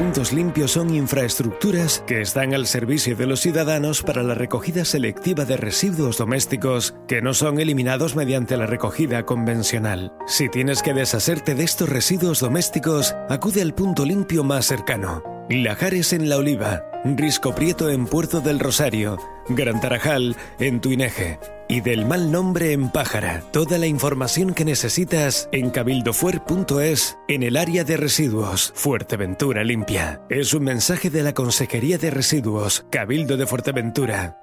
puntos limpios son infraestructuras que están al servicio de los ciudadanos para la recogida selectiva de residuos domésticos que no son eliminados mediante la recogida convencional. Si tienes que deshacerte de estos residuos domésticos, acude al punto limpio más cercano. Lajares en La Oliva, Risco Prieto en Puerto del Rosario, Gran Tarajal en Tuineje y Del Mal Nombre en Pájara. Toda la información que necesitas en cabildofuer.es en el área de residuos. Fuerteventura Limpia. Es un mensaje de la Consejería de Residuos, Cabildo de Fuerteventura.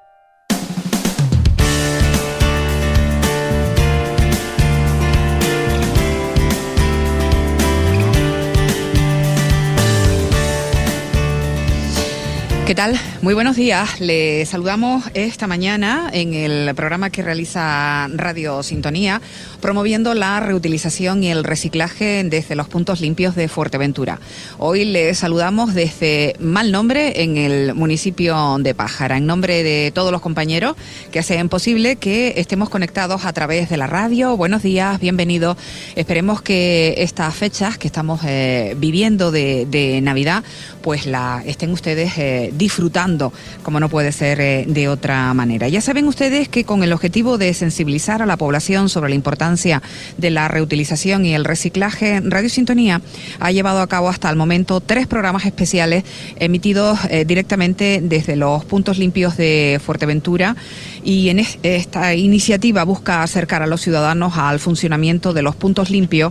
¿Qué tal? Muy buenos días. Les saludamos esta mañana en el programa que realiza Radio Sintonía, promoviendo la reutilización y el reciclaje desde los puntos limpios de Fuerteventura. Hoy les saludamos desde Mal Nombre, en el municipio de Pájara, en nombre de todos los compañeros que hacen posible que estemos conectados a través de la radio. Buenos días, bienvenidos. Esperemos que estas fechas que estamos viviendo de Navidad, pues la estén ustedes disfrutando, como no puede ser de otra manera. Ya saben ustedes que con el objetivo de sensibilizar a la población sobre la importancia de la reutilización y el reciclaje, Radio Sintonía ha llevado a cabo hasta el momento 3 programas especiales emitidos directamente desde los puntos limpios de Fuerteventura, y en esta iniciativa busca acercar a los ciudadanos al funcionamiento de los puntos limpios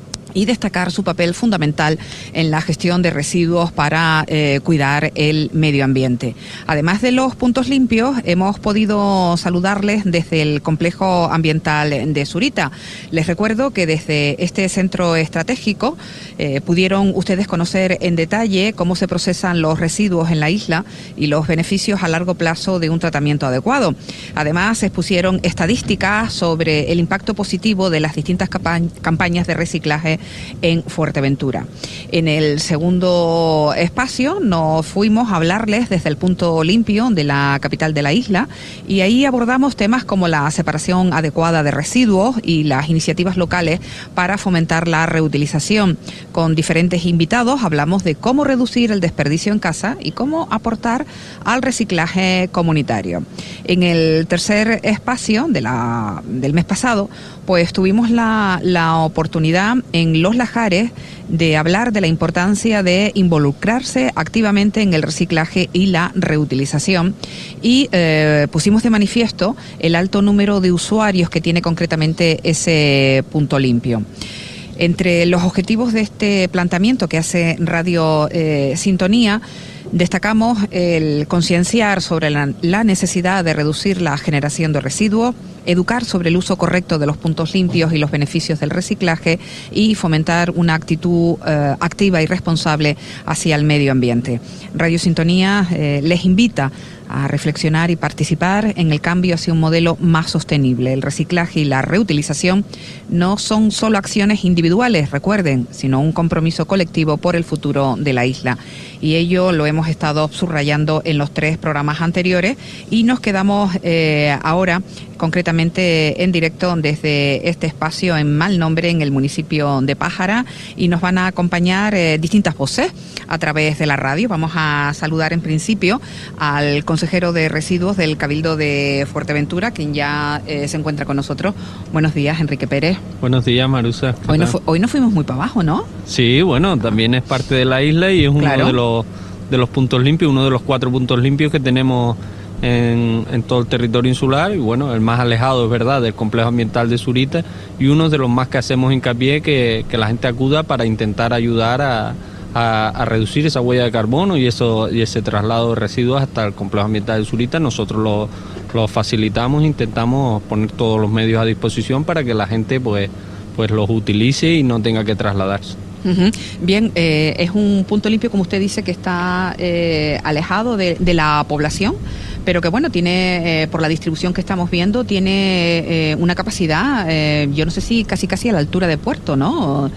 y destacar su papel fundamental en la gestión de residuos para cuidar el medio ambiente. Además de los puntos limpios, hemos podido saludarles desde el complejo ambiental de Zurita. Les recuerdo que desde este centro estratégico pudieron ustedes conocer en detalle cómo se procesan los residuos en la isla y los beneficios a largo plazo de un tratamiento adecuado. Además, se expusieron estadísticas sobre el impacto positivo de las distintas campañas de reciclaje en Fuerteventura. En el segundo espacio nos fuimos a hablarles desde el punto limpio de la capital de la isla, y ahí abordamos temas como la separación adecuada de residuos y las iniciativas locales para fomentar la reutilización. Con diferentes invitados hablamos de cómo reducir el desperdicio en casa y cómo aportar al reciclaje comunitario. En el tercer espacio del mes pasado, pues tuvimos la oportunidad en Los Lajares de hablar de la importancia de involucrarse activamente en el reciclaje y la reutilización, y pusimos de manifiesto el alto número de usuarios que tiene concretamente ese punto limpio. Entre los objetivos de este planteamiento que hace Radio Sintonía, destacamos el concienciar sobre la necesidad de reducir la generación de residuos, educar sobre el uso correcto de los puntos limpios y los beneficios del reciclaje, y fomentar una actitud activa y responsable hacia el medio ambiente. Radio Sintonía les invita a reflexionar y participar en el cambio hacia un modelo más sostenible. El reciclaje y la reutilización no son solo acciones individuales, recuerden, sino un compromiso colectivo por el futuro de la isla. Y ello lo hemos estado subrayando en los 3 programas anteriores, y nos quedamos ahora concretamente en directo desde este espacio en Mal Nombre, en el municipio de Pájara, y nos van a acompañar distintas voces a través de la radio. Vamos a saludar en principio al consejero de residuos del Cabildo de Fuerteventura, quien ya se encuentra con nosotros. Buenos días, Enrique Pérez. Buenos días, Marusa. Hoy no fuimos muy para abajo, ¿no? Sí, bueno, también es parte de la isla y es uno de los puntos limpios, uno de los 4 puntos limpios que tenemos en todo el territorio insular, y bueno, el más alejado, es verdad, del complejo ambiental de Zurita, y uno de los más que hacemos hincapié que la gente acuda para intentar ayudar a reducir esa huella de carbono y ese traslado de residuos hasta el complejo ambiental de Zurita. Nosotros lo facilitamos, intentamos poner todos los medios a disposición para que la gente pues los utilice y no tenga que trasladarse. Bien, es un punto limpio, como usted dice, que está alejado de la población, pero que bueno, tiene, por la distribución que estamos viendo, tiene una capacidad, yo no sé si casi a la altura de Puerto, ¿no?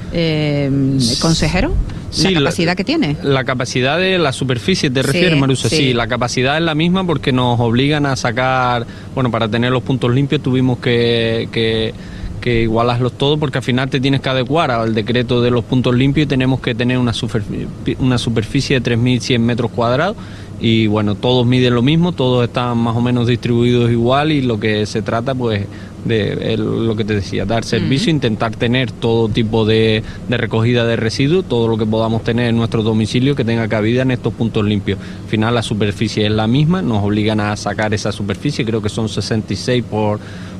Consejero, sí, la capacidad que tiene. La capacidad de la superficie, ¿te refieres, Marusa? Sí, la capacidad es la misma porque nos obligan a sacar, bueno, para tener los puntos limpios tuvimos que igualaslos todos, porque al final te tienes que adecuar al decreto de los puntos limpios y tenemos que tener una superficie de 3.100 metros cuadrados. Y bueno, todos miden lo mismo, todos están más o menos distribuidos igual, y lo que se trata pues de lo que te decía, dar servicio, intentar tener todo tipo de recogida de residuos, todo lo que podamos tener en nuestro domicilio que tenga cabida en estos puntos limpios. Al final la superficie es la misma, nos obligan a sacar esa superficie, creo que son 66 por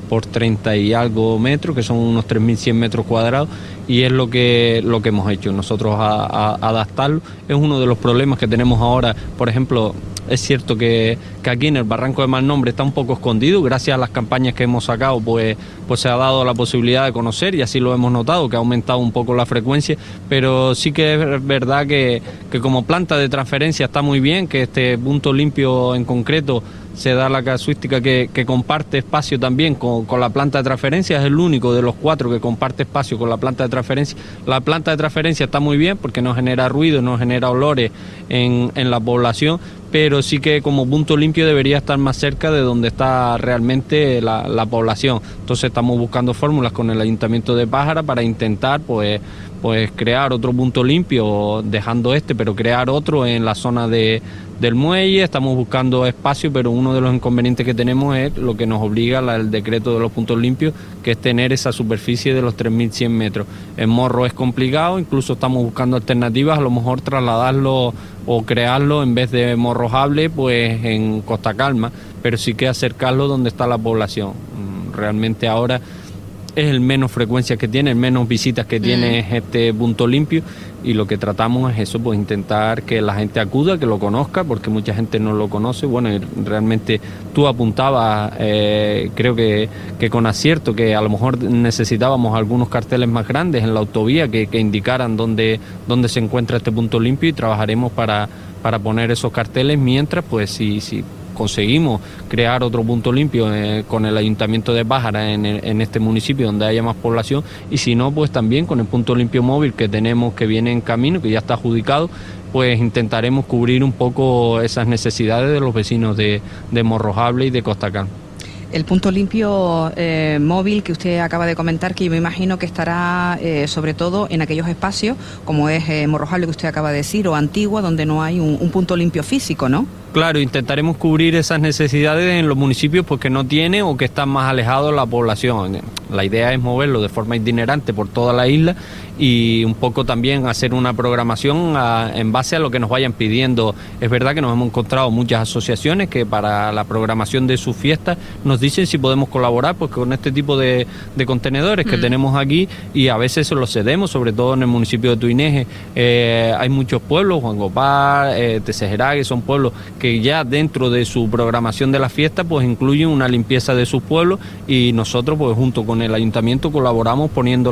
30 y algo metros, que son unos 3.100 metros cuadrados, y es lo que hemos hecho nosotros a adaptarlo. Es uno de los problemas que tenemos ahora. Por ejemplo, es cierto que aquí en el Barranco de Malnombre está un poco escondido. Gracias a las campañas que hemos sacado, pues se ha dado la posibilidad de conocer, y así lo hemos notado, que ha aumentado un poco la frecuencia, pero sí que es verdad que como planta de transferencia está muy bien, que este punto limpio en concreto se da la casuística que comparte espacio también con la planta de transferencia. Es el único de los 4 que comparte espacio con la planta de transferencia. La planta de transferencia está muy bien porque no genera ruido, no genera olores en la población, pero sí que como punto limpio debería estar más cerca de donde está realmente la población. Entonces estamos buscando fórmulas con el Ayuntamiento de Pájara para intentar pues crear otro punto limpio, dejando pero crear otro en la zona del muelle. Estamos buscando espacio, pero uno de los inconvenientes que tenemos es lo que nos obliga el decreto de los puntos limpios, que es tener esa superficie de los 3.100 metros. En Morro es complicado, incluso estamos buscando alternativas, a lo mejor trasladarlo o crearlo en vez de Morrojable pues en Costa Calma, pero sí que acercarlo donde está la población. Realmente ahora es el menos frecuencia que tiene, el menos visitas que tiene este punto limpio, y lo que tratamos es eso, pues intentar que la gente acuda, que lo conozca, porque mucha gente no lo conoce. Bueno, y realmente tú apuntabas, creo que con acierto, que a lo mejor necesitábamos algunos carteles más grandes en la autovía que indicaran dónde se encuentra este punto limpio, y trabajaremos para poner esos carteles, mientras pues si conseguimos crear otro punto limpio con el Ayuntamiento de Pájara en este municipio donde haya más población, y si no, pues también con el punto limpio móvil que tenemos, que viene en camino, que ya está adjudicado, pues intentaremos cubrir un poco esas necesidades de los vecinos de Morrojable y de Costa Calma. El punto limpio móvil que usted acaba de comentar, que yo me imagino que estará sobre todo en aquellos espacios como es Morrojable, que usted acaba de decir, o Antigua, donde no hay un punto limpio físico, ¿no? Claro, intentaremos cubrir esas necesidades en los municipios pues que no tienen o que están más alejados de la población. La idea es moverlo de forma itinerante por toda la isla, y un poco también hacer una programación en base a lo que nos vayan pidiendo. Es verdad que nos hemos encontrado muchas asociaciones que para la programación de sus fiestas nos dicen si podemos colaborar pues con este tipo de contenedores que tenemos aquí, y a veces se los cedemos, sobre todo en el municipio de Tuineje. Hay muchos pueblos, Juan Gopar, Tecejerá, que son pueblos que ya dentro de su programación de la fiesta pues incluyen una limpieza de sus pueblos, y nosotros pues junto con el ayuntamiento colaboramos poniendo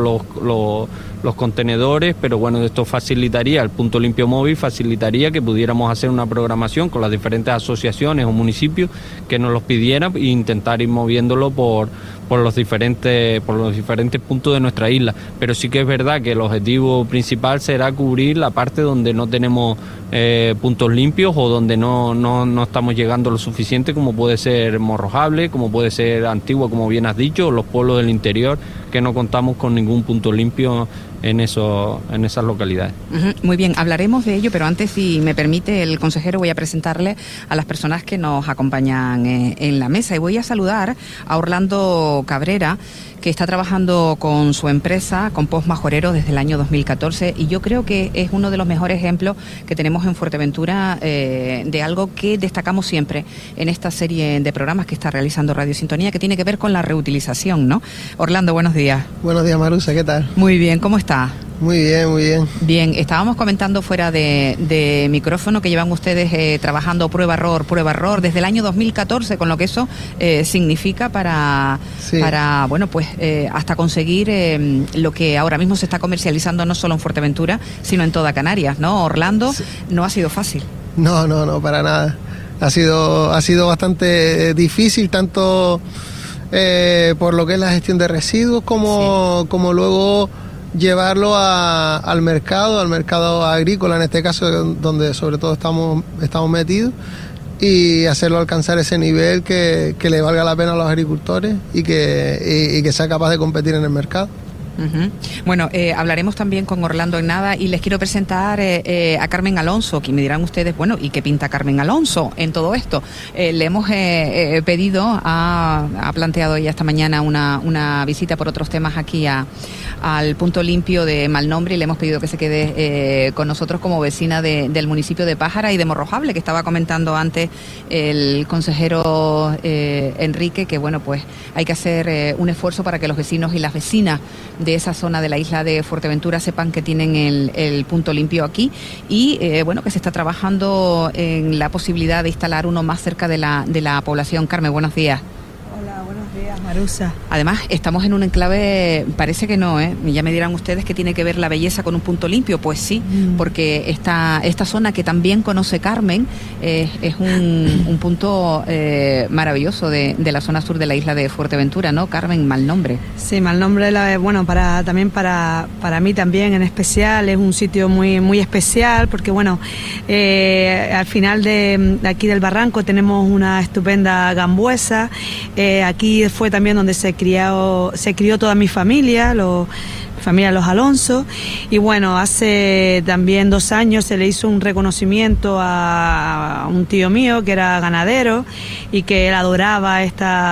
los contenedores. Pero bueno, esto facilitaría, el punto limpio móvil facilitaría que pudiéramos hacer una programación con las diferentes asociaciones o municipios que nos los pidieran, e intentar ir moviéndolo por los diferentes puntos de nuestra isla. Pero sí que es verdad que el objetivo principal será cubrir la parte donde no tenemos puntos limpios, o donde no estamos llegando lo suficiente, como puede ser Morrojable, como puede ser Antigua, como bien has dicho, o los pueblos del interior, que no contamos con ningún punto limpio en esas localidades. Muy bien, hablaremos de ello, pero antes, si me permite el consejero, voy a presentarle a las personas que nos acompañan en la mesa, y voy a saludar a Orlando Cabrera, que está trabajando con su empresa Compost Majorero desde el año 2014, y yo creo que es uno de los mejores ejemplos que tenemos en Fuerteventura de algo que destacamos siempre en esta serie de programas que está realizando Radio Sintonía, que tiene que ver con la reutilización, ¿no? Orlando, buenos días. Buenos días, Marusa, ¿qué tal? Muy bien, ¿cómo está? Muy bien, muy bien. Bien, estábamos comentando fuera de micrófono que llevan ustedes trabajando prueba-error desde el año 2014, con lo que eso significa para bueno, pues hasta conseguir lo que ahora mismo se está comercializando no solo en Fuerteventura, sino en toda Canarias, ¿no? Orlando, sí. No ha sido fácil. No, para nada. Ha sido bastante difícil, tanto por lo que es la gestión de residuos como luego llevarlo al mercado agrícola, en este caso, donde sobre todo estamos metidos. y hacerlo alcanzar ese nivel que le valga la pena a los agricultores y que sea capaz de competir en el mercado. Bueno, hablaremos también con Orlando en nada y les quiero presentar a Carmen Alonso, que me dirán ustedes, bueno, ¿y qué pinta Carmen Alonso en todo esto? Le hemos pedido, ha planteado ella esta mañana una visita por otros temas aquí al Punto Limpio de Malnombre y le hemos pedido que se quede con nosotros como vecina del municipio de Pájara y de Morrojable, que estaba comentando antes el consejero Enrique, que bueno, pues hay que hacer un esfuerzo para que los vecinos y las vecinas de esa zona de la isla de Fuerteventura sepan que tienen el Punto Limpio aquí y bueno, que se está trabajando en la posibilidad de instalar uno más cerca de la población. Carmen, buenos días. Hola, buenos días, Marusa. Además, estamos en un enclave, parece que no, ya me dirán ustedes que tiene que ver la belleza con un punto limpio. Pues sí, porque esta zona que también conoce Carmen es un punto maravilloso de la zona sur de la isla de Fuerteventura, ¿no, Carmen? Malnombre. Sí, Malnombre, bueno, para mí también en especial, es un sitio muy, muy especial, porque bueno, al final de aquí del barranco tenemos una estupenda gambuesa. Aquí fue también donde se crió toda mi familia, familia Los Alonso, y bueno, hace también 2 años se le hizo un reconocimiento a un tío mío que era ganadero y que él adoraba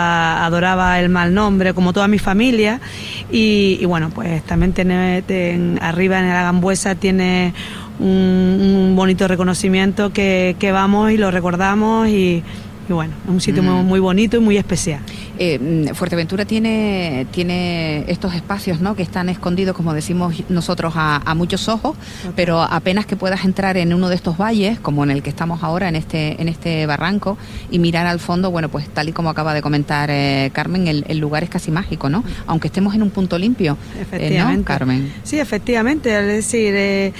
el Malnombre como toda mi familia y bueno, pues también arriba en la Gambuesa tiene un bonito reconocimiento que vamos y lo recordamos y bueno, es un sitio muy bonito y muy especial. Fuerteventura tiene estos espacios, ¿no?, que están escondidos, como decimos nosotros, a muchos ojos, okay, pero apenas que puedas entrar en uno de estos valles, como en el que estamos ahora, en este barranco, y mirar al fondo, bueno, pues tal y como acaba de comentar Carmen, el lugar es casi mágico, ¿no? Aunque estemos en un punto limpio, efectivamente, ¿no, Carmen? Sí, efectivamente, es decir,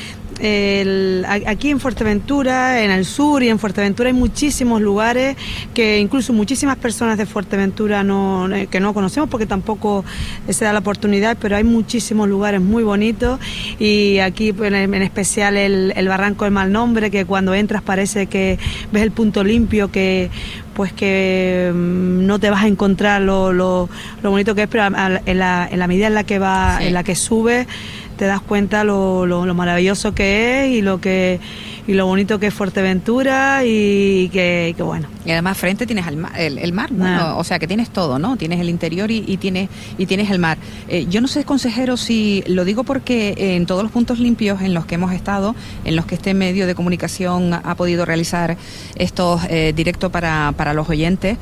aquí en Fuerteventura, en el sur y en Fuerteventura hay muchísimos lugares que incluso muchísimas personas de Fuerteventura que no conocemos porque tampoco se da la oportunidad, pero hay muchísimos lugares muy bonitos y aquí en especial el Barranco del Malnombre, que cuando entras parece que ves el punto limpio, que no te vas a encontrar lo bonito que es, pero en la medida en la que va, sí, en la que subes, te das cuenta lo maravilloso que es y lo bonito que es Fuerteventura y que bueno. Y además frente tienes el mar, ¿no? O sea que tienes todo, ¿no? Tienes el interior y tienes el mar. Yo no sé, consejero, si lo digo porque en todos los puntos limpios en los que hemos estado, en los que este medio de comunicación ha podido realizar estos directos para los oyentes,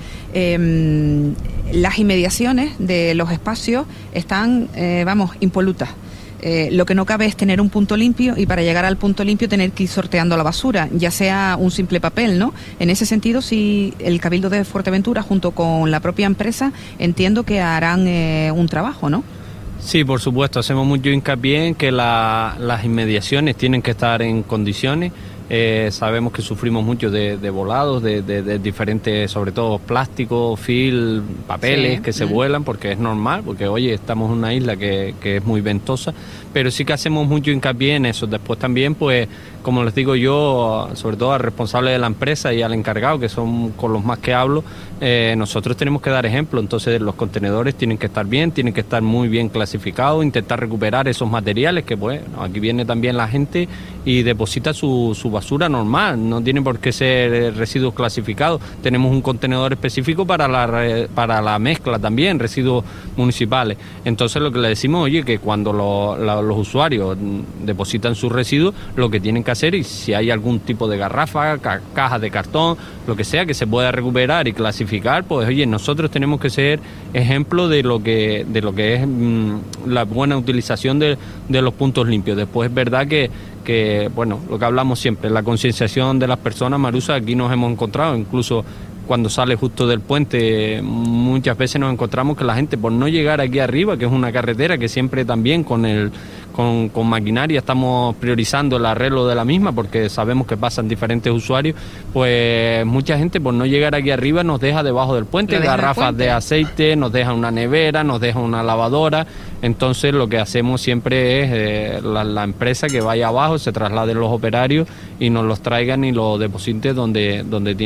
las inmediaciones de los espacios están, impolutas. Lo que no cabe es tener un punto limpio y para llegar al punto limpio tener que ir sorteando la basura, ya sea un simple papel, ¿no? En ese sentido, sí, el Cabildo de Fuerteventura junto con la propia empresa entiendo que harán un trabajo, ¿no? Sí, por supuesto, hacemos mucho hincapié en que las inmediaciones tienen que estar en condiciones. Sabemos que sufrimos mucho de volados, de diferentes, sobre todo plásticos, fil, papeles, sí, que se vuelan, porque es normal, porque oye, estamos en una isla que es muy ventosa, pero sí que hacemos mucho hincapié en eso. Después también, pues, como les digo yo, sobre todo al responsable de la empresa y al encargado, que son con los más que hablo, nosotros tenemos que dar ejemplo. Entonces los contenedores tienen que estar bien, tienen que estar muy bien clasificados, intentar recuperar esos materiales, que bueno, aquí viene también la gente y deposita su basura normal, no tiene por qué ser residuos clasificados. Tenemos un contenedor específico para la mezcla también, residuos municipales. Entonces lo que le decimos, oye, que cuando los usuarios depositan sus residuos, lo que tienen que hacer, y si hay algún tipo de garrafa, caja de cartón, lo que sea, que se pueda recuperar y clasificar, pues oye, nosotros tenemos que ser ejemplo de lo que es la buena utilización de los puntos limpios. Después es verdad que bueno, lo que hablamos siempre, la concienciación de las personas, Marusa, aquí nos hemos encontrado, incluso cuando sale justo del puente, muchas veces nos encontramos que la gente, por no llegar aquí arriba, que es una carretera que siempre también con con maquinaria, estamos priorizando el arreglo de la misma porque sabemos que pasan diferentes usuarios, pues mucha gente por no llegar aquí arriba nos deja debajo del puente garrafas de aceite, nos deja una nevera, nos deja una lavadora. Entonces lo que hacemos siempre es la empresa que vaya abajo, se trasladen los operarios y nos los traigan y los depositen donde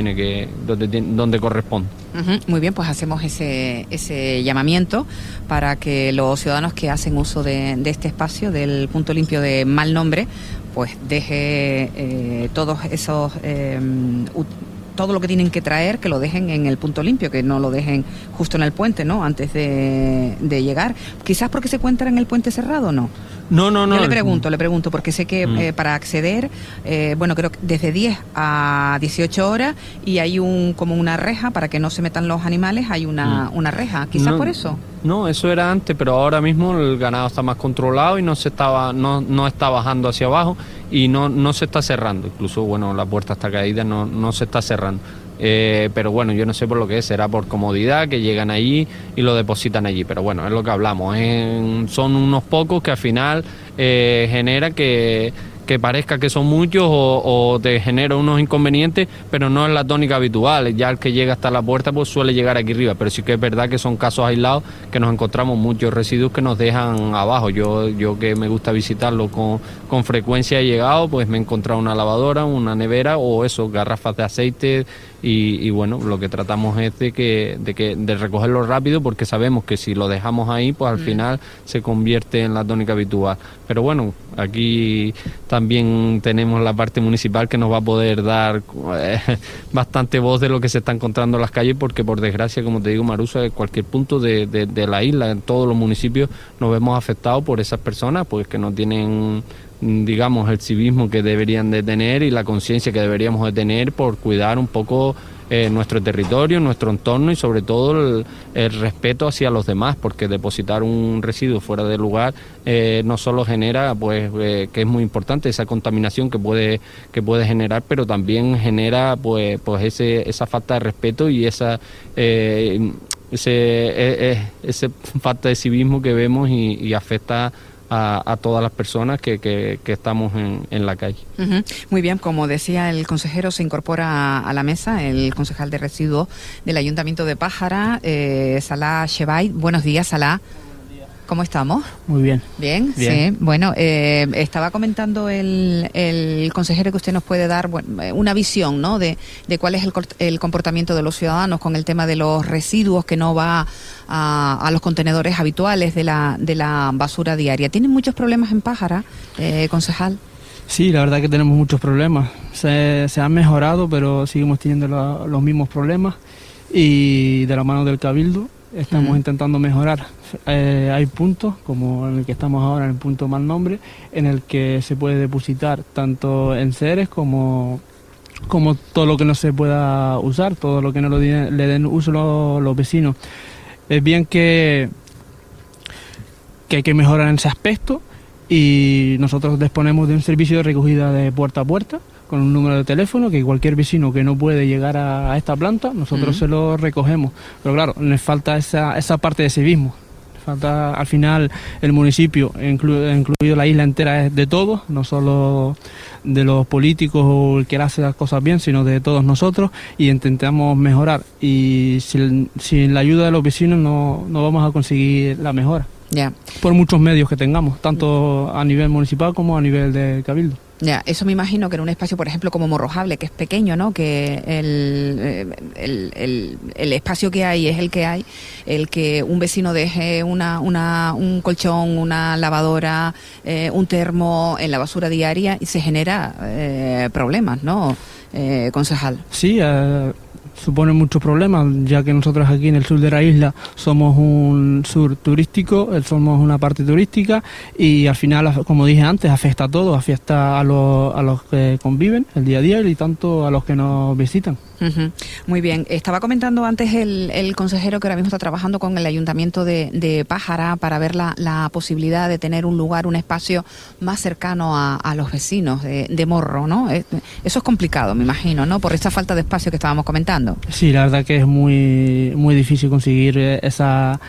corresponde. Muy bien, pues hacemos ese llamamiento para que los ciudadanos que hacen uso de este espacio, del punto limpio de mal nombre, pues deje todos esos todo lo que tienen que traer, que lo dejen en el punto limpio, que no lo dejen justo en el puente, ¿no? Antes de llegar. Quizás porque se encuentra en el puente cerrado, ¿no? No. Yo le pregunto, porque sé que para acceder, creo que desde 10 a 18 horas y hay como una reja para que no se metan los animales, hay una reja, quizás por eso. No, eso era antes, pero ahora mismo el ganado está más controlado y no está bajando hacia abajo y no se está cerrando. Incluso, la puerta está caída, no se está cerrando. Pero bueno, yo no sé por lo que es, será por comodidad que llegan allí y lo depositan allí, pero bueno, es lo que hablamos, son unos pocos que al final genera que parezca que son muchos o te genera unos inconvenientes, pero no es la tónica habitual. Ya el que llega hasta la puerta pues suele llegar aquí arriba, pero sí que es verdad que son casos aislados que nos encontramos muchos residuos que nos dejan abajo. Yo que me gusta visitarlo con frecuencia he llegado, pues me he encontrado una lavadora, una nevera o garrafas de aceite y lo que tratamos es de recogerlo rápido porque sabemos que si lo dejamos ahí pues al final se convierte en la tónica habitual. Pero bueno, aquí también tenemos la parte municipal que nos va a poder dar bastante voz de lo que se está encontrando en las calles porque por desgracia, como te digo, Marusa, en cualquier punto de la isla, en todos los municipios nos vemos afectados por esas personas pues que no tienen, digamos, el civismo que deberían de tener y la conciencia que deberíamos de tener por cuidar un poco nuestro territorio, nuestro entorno y sobre todo el respeto hacia los demás, porque depositar un residuo fuera de lugar no solo genera, que es muy importante, esa contaminación que puede generar, pero también genera esa falta de respeto y esa falta de civismo que vemos y afecta a todas las personas que estamos en la calle. Muy bien, como decía el consejero, se incorpora a la mesa el concejal de residuos del Ayuntamiento de Pájara, Salah Shebait. Buenos días, Salah. ¿Cómo estamos? Muy bien. Bien, sí. Bueno, estaba comentando el consejero que usted nos puede dar una visión, ¿no?, de cuál es el comportamiento de los ciudadanos con el tema de los residuos que no va a los contenedores habituales de la basura diaria. ¿Tienen muchos problemas en Pájara, concejal? Sí, la verdad que tenemos muchos problemas. Se han mejorado, pero seguimos teniendo los mismos problemas y de la mano del Cabildo estamos intentando mejorar. Hay puntos, como en el que estamos ahora, en el punto mal nombre, en el que se puede depositar tanto enseres como todo lo que no se pueda usar, todo lo que no le den uso los vecinos. Es bien que hay que mejorar en ese aspecto y nosotros disponemos de un servicio de recogida de puerta a puerta con un número de teléfono que cualquier vecino que no puede llegar a esta planta, nosotros se lo recogemos. Pero claro, les falta esa parte de civismo. Falta, al final, el municipio, incluido la isla entera, es de todos, no solo de los políticos o el que hace las cosas bien, sino de todos nosotros, y intentamos mejorar. Y sin la ayuda de los vecinos no vamos a conseguir la mejora. Ya. Por muchos medios que tengamos, tanto a nivel municipal como a nivel de Cabildo. Ya, eso me imagino que en un espacio, por ejemplo, como Morrojable, que es pequeño, ¿no?, que el espacio que hay es el que hay, el que un vecino deje un colchón, una lavadora, un termo en la basura diaria y se genera problemas, ¿no, concejal? Sí, supone muchos problemas, ya que nosotros aquí en el sur de la isla somos un sur turístico, somos una parte turística y al final, como dije antes, afecta a todos, afecta a los que conviven el día a día y tanto a los que nos visitan. Muy bien. Estaba comentando antes el consejero que ahora mismo está trabajando con el Ayuntamiento de Pájara para ver la posibilidad de tener un lugar, un espacio más cercano a los vecinos de Morro, ¿no? Eso es complicado, me imagino, ¿no?, por esa falta de espacio que estábamos comentando. Sí, la verdad que es muy, muy difícil conseguir esa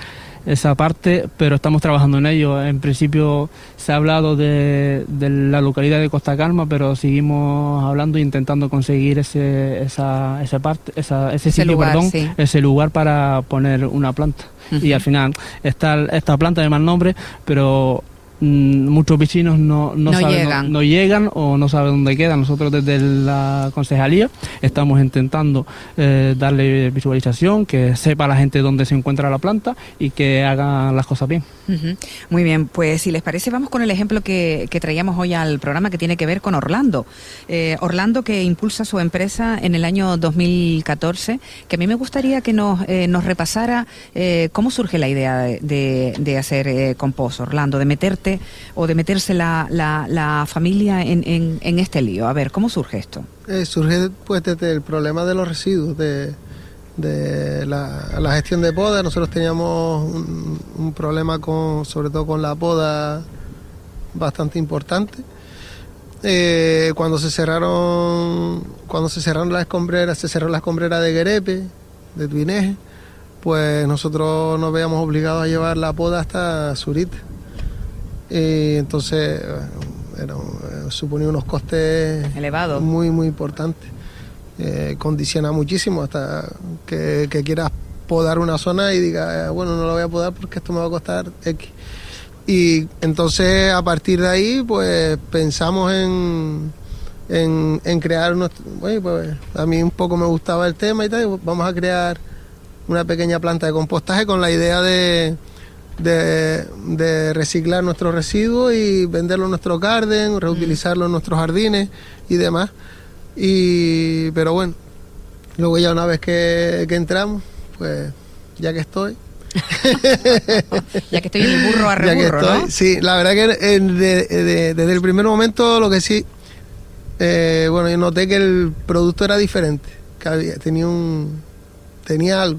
esa parte, pero estamos trabajando en ello. En principio se ha hablado de la localidad de Costa Calma, pero seguimos hablando e intentando conseguir ese sitio, lugar, sí. Ese lugar para poner una planta. Y al final está esta planta de mal nombre, pero muchos vecinos no llegan o no saben dónde queda. Nosotros desde la concejalía estamos intentando darle visualización, que sepa la gente dónde se encuentra la planta y que hagan las cosas bien. Muy bien, pues si les parece vamos con el ejemplo que traíamos hoy al programa, que tiene que ver con Orlando. Orlando, que impulsa su empresa en el año 2014, que a mí me gustaría que nos repasara cómo surge la idea de hacer compost, Orlando, de meterse la familia en este lío. A ver, ¿cómo surge esto? Surge pues desde el problema de los residuos, de la gestión de poda. Nosotros teníamos un problema sobre todo con la poda bastante importante. Cuando se cerraron las escombreras, se cerró la escombrera de Guerepe, de Tuineje, pues nosotros nos veíamos obligados a llevar la poda hasta Zurita. Entonces suponía unos costes elevados, muy muy importantes. Condiciona muchísimo hasta que quieras podar una zona y diga, bueno, no la voy a podar porque esto me va a costar X. Y entonces a partir de ahí pues pensamos en crear pues a mí un poco me gustaba el tema y tal, y vamos a crear una pequeña planta de compostaje con la idea de reciclar nuestros residuos y venderlo en nuestro garden, reutilizarlo en nuestros jardines y demás. Pero bueno, luego ya una vez que entramos, pues ya que estoy ya que estoy en el burro a reburro, ¿no? Sí, la verdad que desde el primer momento lo que sí, yo noté que el producto era diferente, que tenía algo,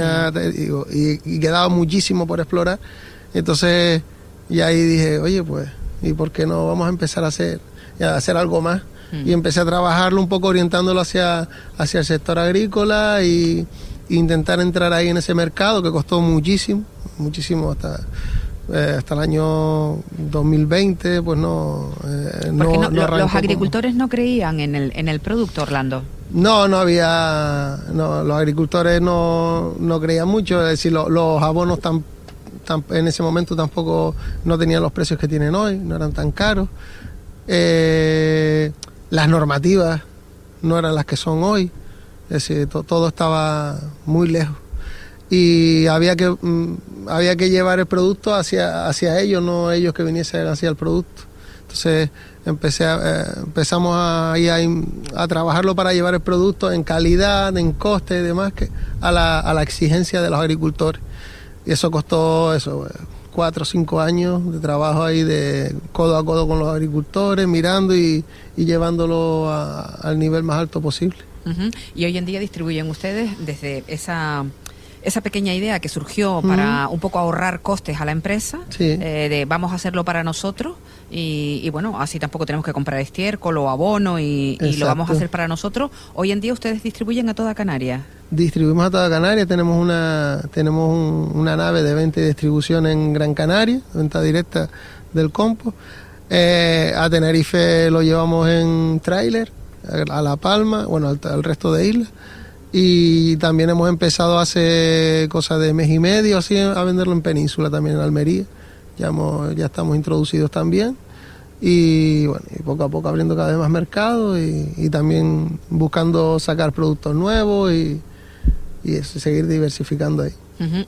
y quedaba muchísimo por explorar. Entonces y ahí dije, oye, pues, ¿y por qué no vamos a empezar a hacer algo más? Y empecé a trabajarlo un poco orientándolo hacia el sector agrícola y intentar entrar ahí en ese mercado que costó muchísimo hasta el año 2020, pues no los agricultores no creían en el producto, Orlando. No los agricultores no creían mucho, es decir, los abonos en ese momento tampoco no tenían los precios que tienen hoy, no eran tan caros. Las normativas no eran las que son hoy, es decir, todo estaba muy lejos y había que llevar el producto hacia ellos, no ellos que viniesen hacia el producto. Entonces empezamos a trabajarlo para llevar el producto en calidad, en coste y demás, a la exigencia de los agricultores. Y eso costó 4 o 5 años de trabajo ahí de codo a codo con los agricultores, mirando y llevándolo al nivel más alto posible. Y hoy en día distribuyen ustedes desde esa pequeña idea que surgió para un poco ahorrar costes a la empresa, sí, de vamos a hacerlo para nosotros y bueno, así tampoco tenemos que comprar estiércol o abono y lo vamos a hacer para nosotros. Hoy en día ustedes distribuyen a toda Canarias. Distribuimos a toda Canarias, tenemos una nave de venta y distribución en Gran Canaria, venta directa del compost. A Tenerife lo llevamos en tráiler, a La Palma, bueno, al resto de islas. Y también hemos empezado hace cosa de mes y medio así a venderlo en Península, también en Almería. Ya estamos introducidos también. Y bueno, y poco a poco abriendo cada vez más mercados y también buscando sacar productos nuevos y seguir diversificando ahí.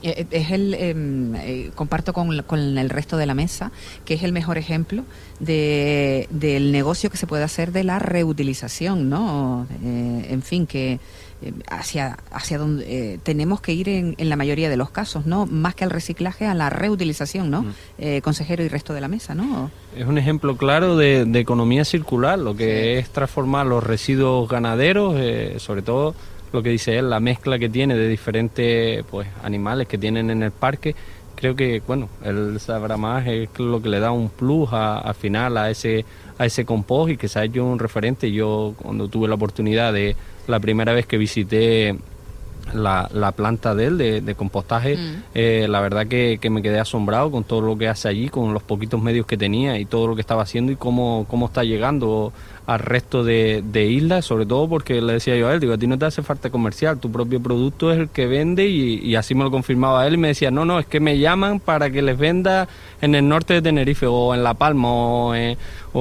Es comparto con el resto de la mesa que es el mejor ejemplo del negocio que se puede hacer de la reutilización, ¿no? En fin, que hacia donde tenemos que ir en la mayoría de los casos, ¿no? Más que al reciclaje, a la reutilización, ¿no? Consejero y resto de la mesa, ¿no? Es un ejemplo claro de economía circular, lo que es transformar los residuos ganaderos, sobre todo lo que dice él, la mezcla que tiene de diferentes animales que tienen en el parque. Creo que, bueno, él sabrá más, es lo que le da un plus al final a ese compost y que se ha hecho un referente. Yo cuando tuve la oportunidad la primera vez que visité la planta de él de compostaje. La verdad que me quedé asombrado con todo lo que hace allí, con los poquitos medios que tenía y todo lo que estaba haciendo y cómo está llegando al resto de islas, sobre todo porque le decía yo a él, digo, a ti no te hace falta comercial, tu propio producto es el que vende, y así me lo confirmaba él, y me decía, no, es que me llaman para que les venda en el norte de Tenerife o en La Palma o en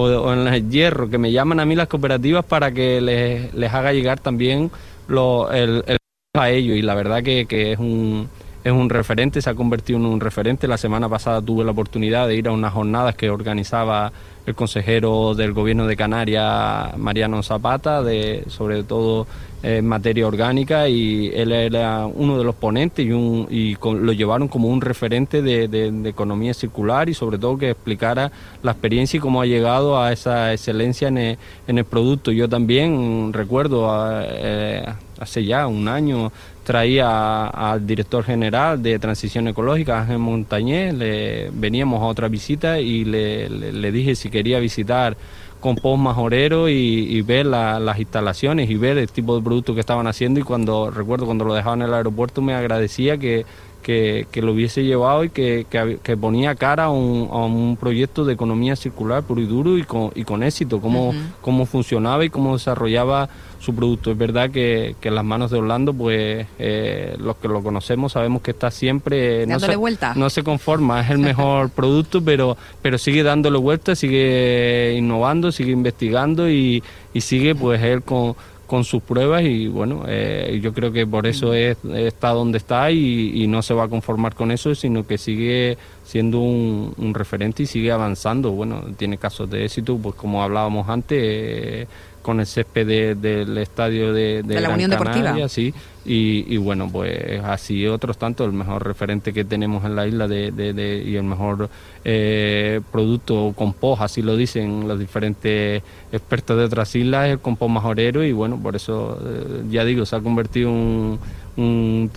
el Hierro, que me llaman a mí las cooperativas para que les haga llegar también el a ellos, y la verdad que es un referente, se ha convertido en un referente. La semana pasada tuve la oportunidad de ir a unas jornadas que organizaba el consejero del Gobierno de Canarias, Mariano Zapata, sobre todo en materia orgánica, y él era uno de los ponentes lo llevaron como un referente de economía circular, y sobre todo que explicara la experiencia y cómo ha llegado a esa excelencia en el producto. Yo también recuerdo hace ya un año traía al director general de Transición Ecológica, Ángel Montañés, veníamos a otra visita y le dije si quería visitar Compost Majorero y ver las instalaciones y ver el tipo de producto que estaban haciendo, y recuerdo cuando lo dejaban en el aeropuerto me agradecía que lo hubiese llevado y que ponía cara a un proyecto de economía circular puro y duro y con éxito, cómo funcionaba y cómo desarrollaba su producto. Es verdad que en las manos de Orlando, pues los que lo conocemos sabemos que está siempre dándole vuelta. No se conforma, es el mejor producto, pero sigue dándole vuelta, sigue innovando, sigue investigando y sigue pues él con sus pruebas, y bueno, yo creo que por eso está donde está y no se va a conformar con eso, sino que sigue siendo un referente y sigue avanzando. Bueno, tiene casos de éxito, pues como hablábamos antes, con el césped del estadio de la Unión Deportiva, sí, y bueno, pues así otros tantos. El mejor referente que tenemos en la isla y el mejor producto compost, así lo dicen los diferentes expertos de otras islas, es el compost majorero, y bueno, por eso ya digo, se ha convertido en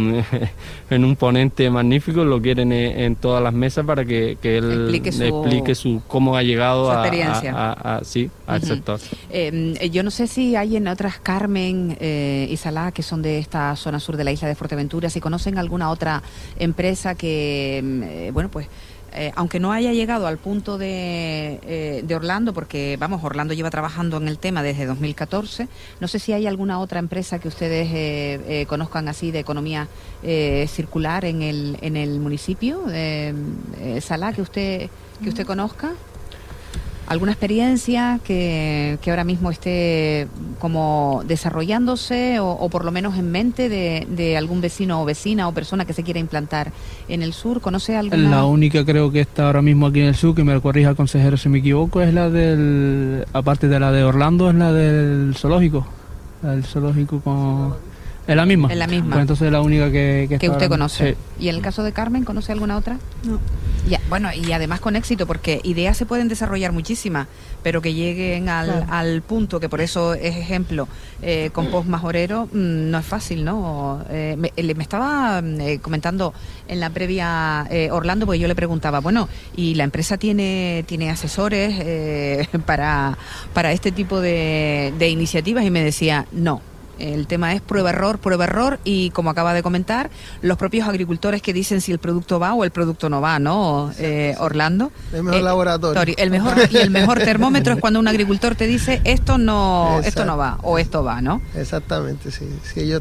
un ponente magnífico. Lo quieren en todas las mesas para que él explique cómo ha llegado al sector. Yo no sé si hay en otras, Carmen y Salah, que son de esta zona sur de la isla de Fuerteventura, si conocen alguna otra empresa que, aunque no haya llegado al punto de Orlando, porque Orlando lleva trabajando en el tema desde 2014, no sé si hay alguna otra empresa que ustedes conozcan así de economía circular en el municipio, Salah, que usted conozca. ¿Alguna experiencia que ahora mismo esté como desarrollándose o por lo menos en mente de algún vecino o vecina o persona que se quiera implantar en el sur? ¿Conoce alguna? La única creo que está ahora mismo aquí en el sur, que me lo corrija el consejero si me equivoco, es la aparte de la de Orlando, es la del zoológico. El zoológico ¿Es la misma? Es la misma. Pues entonces es la única que usted conoce. Sí. ¿Y en el caso de Carmen, conoce alguna otra? No. Ya, bueno, y además con éxito, porque ideas se pueden desarrollar muchísimas, pero que lleguen al punto, que por eso es ejemplo, Compost Majorero, no es fácil, ¿no? Me estaba comentando en la previa Orlando, porque yo le preguntaba, bueno, ¿y la empresa tiene asesores para este tipo de iniciativas? Y me decía, no. El tema es prueba-error, y como acaba de comentar, los propios agricultores que dicen si el producto va o el producto no va, ¿no, Orlando? El mejor laboratorio. El mejor termómetro es cuando un agricultor te dice esto no va o esto va, ¿no? Exactamente, sí. Si ellos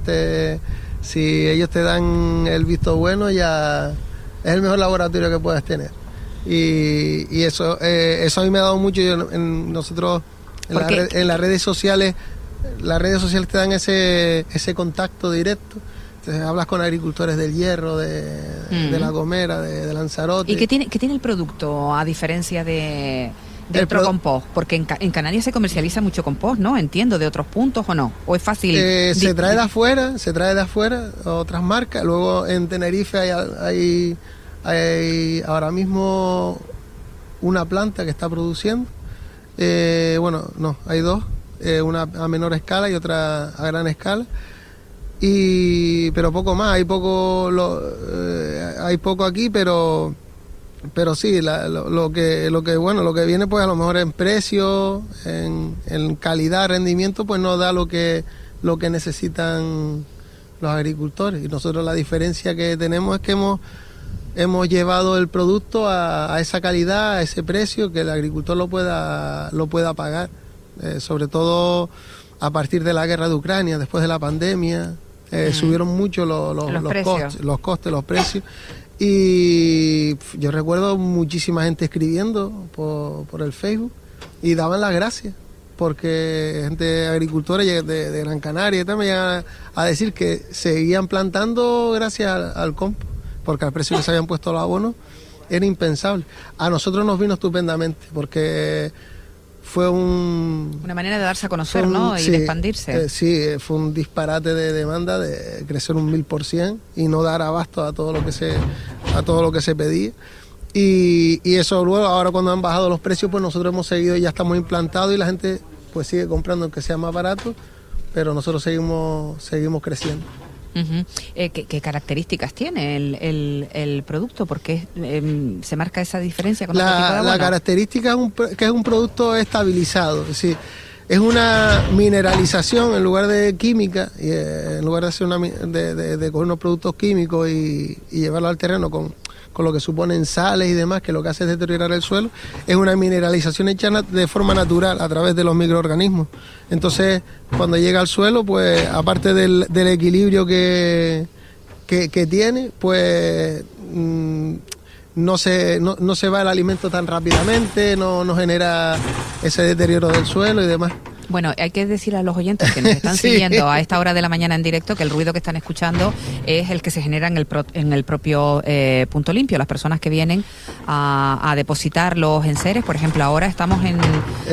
te dan el visto bueno, ya es el mejor laboratorio que puedes tener. Y eso a mí me ha dado mucho. Nosotros en las redes sociales. Las redes sociales te dan ese contacto directo. Entonces, hablas con agricultores del Hierro, de La Gomera, de Lanzarote. ¿Y qué tiene el producto a diferencia del Procompost? Porque en Canarias se comercializa mucho compost, ¿no? Entiendo, ¿de otros puntos o no? ¿O es fácil? Se trae de afuera, otras marcas. Luego en Tenerife hay ahora mismo una planta que está produciendo. Hay dos. Una a menor escala y otra a gran escala, pero poco más, hay poco aquí, pero sí, lo que viene, pues a lo mejor en precio, en calidad, rendimiento, pues no da lo que necesitan los agricultores. Y nosotros la diferencia que tenemos es que hemos llevado el producto a esa calidad, a ese precio, que el agricultor lo pueda pagar. Sobre todo a partir de la guerra de Ucrania, después de la pandemia, subieron mucho los costes, los precios. Y yo recuerdo muchísima gente escribiendo por el Facebook y daban las gracias, porque gente agricultora de Gran Canaria también llegan a decir que seguían plantando gracias al compost, porque al precio que se habían puesto los abonos era impensable. A nosotros nos vino estupendamente, porque fue una manera de darse a conocer, ¿no? Y de expandirse. Sí, fue un disparate de demanda, de crecer un 1000% y no dar abasto a todo lo que se pedía. Y eso luego, ahora cuando han bajado los precios, pues nosotros hemos seguido, ya estamos implantados y la gente pues sigue comprando aunque sea más barato, pero nosotros seguimos creciendo. Uh-huh. ¿Qué características tiene el producto? ¿Por qué se marca esa diferencia con otro tipo de abono? La característica es que es un producto estabilizado, es decir, es una mineralización en lugar de química, y en lugar de hacer de coger unos productos químicos y llevarlo al terreno con lo que suponen sales y demás, que lo que hace es deteriorar el suelo. Es una mineralización hecha de forma natural a través de los microorganismos. Entonces, cuando llega al suelo, pues aparte del equilibrio que tiene, pues no se va el alimento tan rápidamente, no genera ese deterioro del suelo y demás. Bueno, hay que decir a los oyentes que nos están siguiendo a esta hora de la mañana en directo que el ruido que están escuchando es el que se genera en el propio punto limpio. Las personas que vienen a depositar los enseres, por ejemplo, ahora estamos en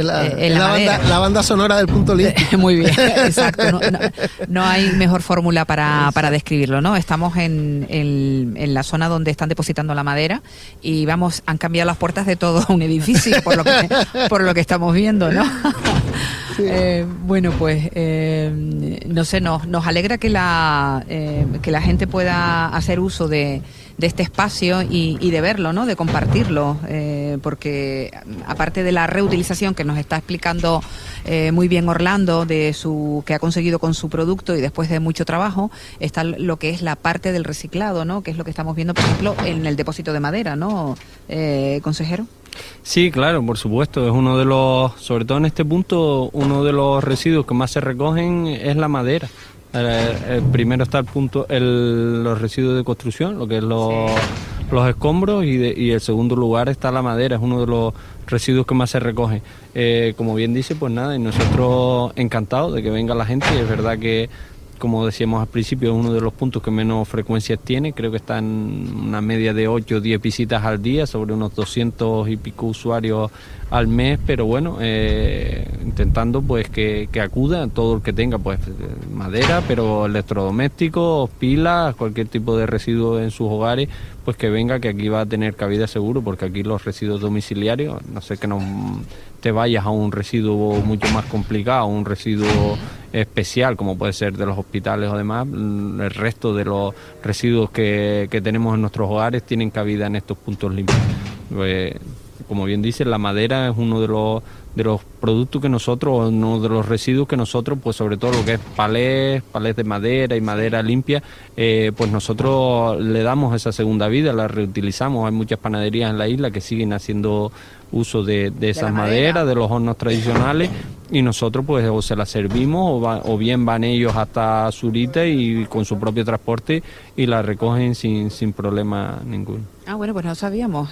la banda sonora del punto limpio. Muy bien, exacto. No hay mejor fórmula para describirlo, ¿no? Estamos en la zona donde están depositando la madera y han cambiado las puertas de todo un edificio por lo que estamos viendo, ¿no? Sí. Bueno, pues no sé, nos alegra que la gente pueda hacer uso de este espacio y de verlo, ¿no? De compartirlo, porque aparte de la reutilización que nos está explicando muy bien Orlando que ha conseguido con su producto y después de mucho trabajo, está lo que es la parte del reciclado, ¿no? Que es lo que estamos viendo, por ejemplo, en el depósito de madera, ¿no, consejero? Sí, claro, por supuesto, es uno de los, sobre todo en este punto, uno de los residuos que más se recogen es la madera. Primero está los residuos de construcción, lo que es los escombros, y el segundo lugar está la madera, es uno de los residuos que más se recoge. Como bien dice, pues nada, y nosotros encantados de que venga la gente, y es verdad que, como decíamos al principio, es uno de los puntos que menos frecuencias tiene. Creo que está en una media de 8 o 10 visitas al día, sobre unos 200 y pico usuarios al mes, pero bueno, intentando pues que acuda todo el que tenga pues madera, pero electrodomésticos, pilas, cualquier tipo de residuo en sus hogares, pues que venga, que aquí va a tener cabida seguro, porque aquí los residuos domiciliarios, no sé, que no te vayas a un residuo mucho más complicado, un residuo especial como puede ser de los hospitales o demás, el resto de los residuos que tenemos en nuestros hogares tienen cabida en estos puntos limpios. Como bien dice, la madera es uno de los productos que nosotros, uno de los residuos que nosotros, pues sobre todo lo que es palés de madera y madera limpia, pues nosotros le damos esa segunda vida, la reutilizamos. Hay muchas panaderías en la isla que siguen haciendo uso de esas maderas, de los hornos tradicionales, y nosotros pues o se las servimos o bien van ellos hasta Zurita y con su propio transporte y la recogen sin problema ninguno. Bueno, pues no sabíamos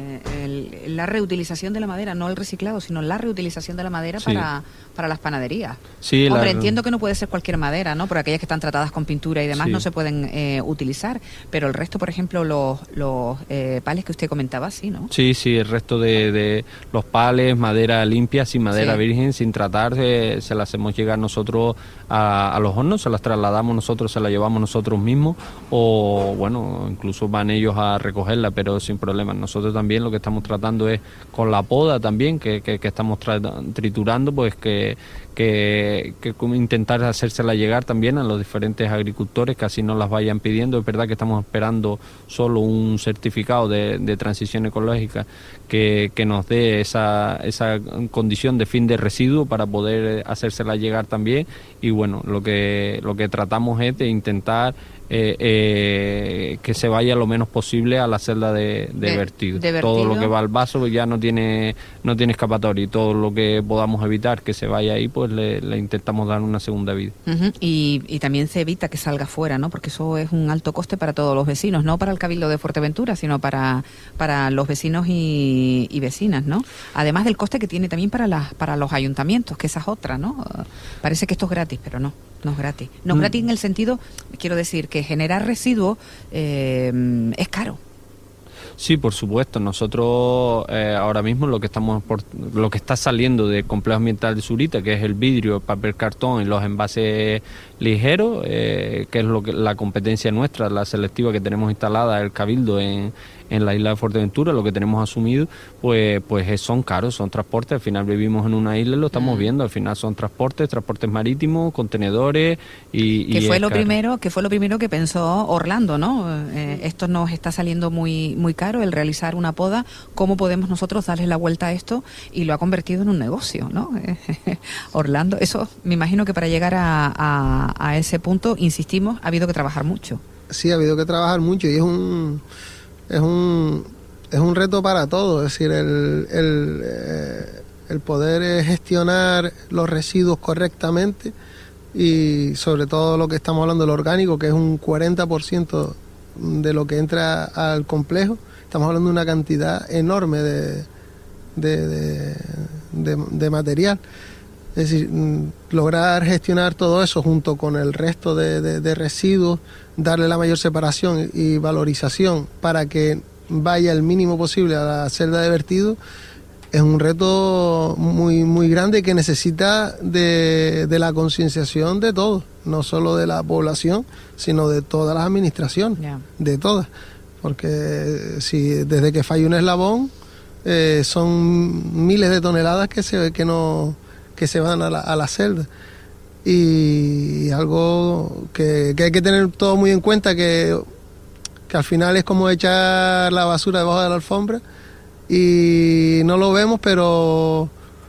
la reutilización de la madera, no el reciclado, sino la reutilización de la madera para las panaderías. Sí, hombre, entiendo que no puede ser cualquier madera, ¿no? Porque aquellas que están tratadas con pintura y demás no se pueden utilizar, pero el resto, por ejemplo, los pales que usted comentaba, sí, ¿no? Sí, el resto de los pales, madera limpia, sin madera virgen, sin tratar, se las hacemos llegar nosotros a los hornos, se las trasladamos nosotros, se las llevamos nosotros mismos, o bueno, incluso van ellos a recogerla isla, pero sin problemas. Nosotros también lo que estamos tratando es con la poda también, que estamos triturando, pues que intentar hacérsela llegar también a los diferentes agricultores, que así nos las vayan pidiendo. Es verdad que estamos esperando solo un certificado de transición ecológica que nos dé esa condición de fin de residuo para poder hacérsela llegar también. Y bueno, lo que tratamos es de intentar que se vaya lo menos posible a la celda de vertido. Todo lo que va al vaso ya no tiene escapatoria, y todo lo que podamos evitar que se vaya ahí, pues le intentamos dar una segunda vida. Y también se evita que salga fuera, ¿no? Porque eso es un alto coste para todos los vecinos, no para el Cabildo de Fuerteventura, sino para los vecinos y vecinas, ¿no? Además del coste que tiene también para los ayuntamientos, que esa es otra, ¿no? Parece que esto es gratis, pero no es gratis. No es gratis en el sentido, quiero decir, que generar residuos es caro. Sí, por supuesto. Nosotros ahora mismo lo que está saliendo del complejo ambiental de Zurita, que es el vidrio, el papel cartón y los envases ligeros, que es la competencia nuestra, la selectiva que tenemos instalada, el Cabildo en la isla de Fuerteventura, lo que tenemos asumido, pues son caros, son transportes. Al final vivimos en una isla y lo estamos viendo. Al final son transportes marítimos, contenedores y que fue lo primero que pensó Orlando, ¿no? Esto nos está saliendo muy muy caro, el realizar una poda. ¿Cómo podemos nosotros darle la vuelta a esto? Y lo ha convertido en un negocio, ¿no? Orlando, eso me imagino que para llegar a ese punto, insistimos, ha habido que trabajar mucho. Sí, ha habido que trabajar mucho, y es un reto para todos. Es decir, el poder gestionar los residuos correctamente, y sobre todo lo que estamos hablando del orgánico, que es un 40% de lo que entra al complejo. Estamos hablando de una cantidad enorme de material. Es decir, lograr gestionar todo eso junto con el resto de residuos, darle la mayor separación y valorización para que vaya el mínimo posible a la celda de vertido, es un reto muy muy grande, que necesita de la concienciación de todos, no solo de la población, sino de todas las administraciones, de todas, porque si desde que falla un eslabón son miles de toneladas que se van a la celda, y algo que hay que tener todo muy en cuenta, que al final es como echar la basura debajo de la alfombra y no lo vemos, pero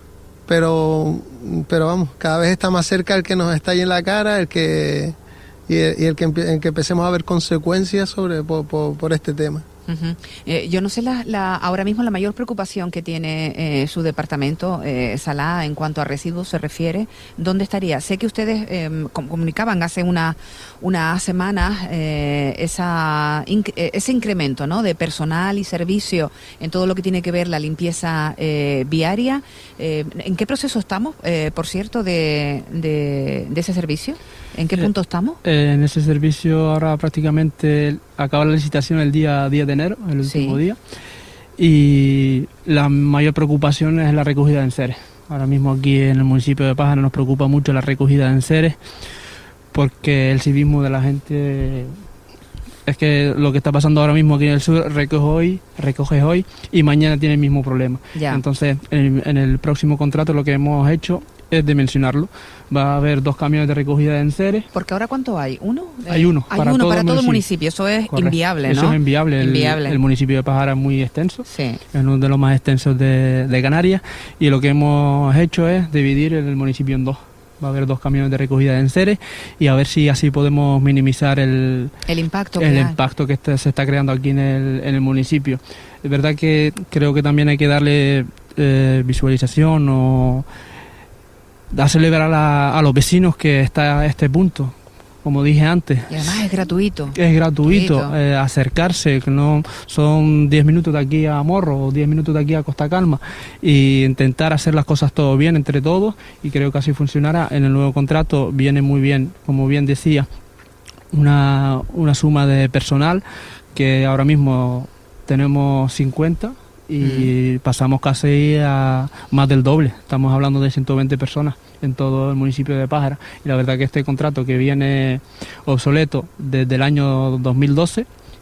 vamos, cada vez está más cerca el que nos está ahí en la cara, el que empecemos a ver consecuencias por este tema. Yo no sé ahora mismo la mayor preocupación que tiene su departamento, Salah, en cuanto a residuos se refiere. ¿Dónde estaría? Sé que ustedes comunicaban hace unas semanas ese incremento, ¿no?, de personal y servicio en todo lo que tiene que ver la limpieza viaria. ¿En qué proceso estamos, por cierto, de ese servicio? ¿En qué punto estamos? En ese servicio ahora prácticamente acaba la licitación el día 10 de enero, el último día, y la mayor preocupación es la recogida de enseres. Ahora mismo aquí en el municipio de Pájara nos preocupa mucho la recogida de enseres, porque el civismo de la gente es que lo que está pasando ahora mismo aquí en el sur, recoges hoy y mañana tiene el mismo problema. Entonces en el próximo contrato lo que hemos hecho es dimensionarlo. Va a haber 2 camiones de recogida de enseres. Porque ahora ¿cuánto hay? ¿Uno? Hay uno para todo el municipio. Eso es correcto. Inviable, ¿no? Eso es inviable. El municipio de Pájara es muy extenso. Sí. Es uno de los más extensos de Canarias, y lo que hemos hecho es dividir el municipio en 2. Va a haber 2 camiones de recogida de enseres, y a ver si así podemos minimizar el impacto que se está creando aquí en el municipio. Es verdad que creo que también hay que darle visualización o hacerle ver a los vecinos que está a este punto, como dije antes. Y además es gratuito. Es gratuito. Acercarse, que no son 10 minutos de aquí a Morro o 10 minutos de aquí a Costa Calma, y intentar hacer las cosas todo bien entre todos, y creo que así funcionará. En el nuevo contrato viene muy bien, como bien decía, una suma de personal, que ahora mismo tenemos 50 y pasamos casi a más del doble. Estamos hablando de 120 personas en todo el municipio de Pájara, y la verdad que este contrato, que viene obsoleto desde el año 2012,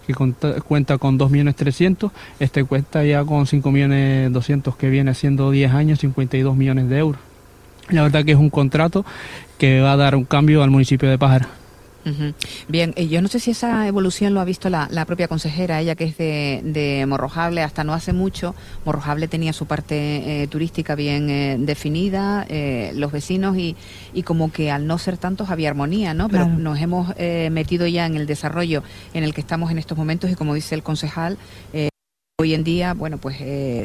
que cuenta con 2.300.000, este cuenta ya con 5.200.000, que viene siendo 10 años, 52 millones de euros. La verdad que es un contrato que va a dar un cambio al municipio de Pájara. Uh-huh. Bien, yo no sé si esa evolución lo ha visto la propia consejera, ella que es de Morrojable. Hasta no hace mucho Morrojable tenía su parte turística bien definida, los vecinos, y como que al no ser tantos había armonía, ¿no? Pero claro, nos hemos metido ya en el desarrollo en el que estamos en estos momentos, y como dice el concejal, hoy en día, bueno, pues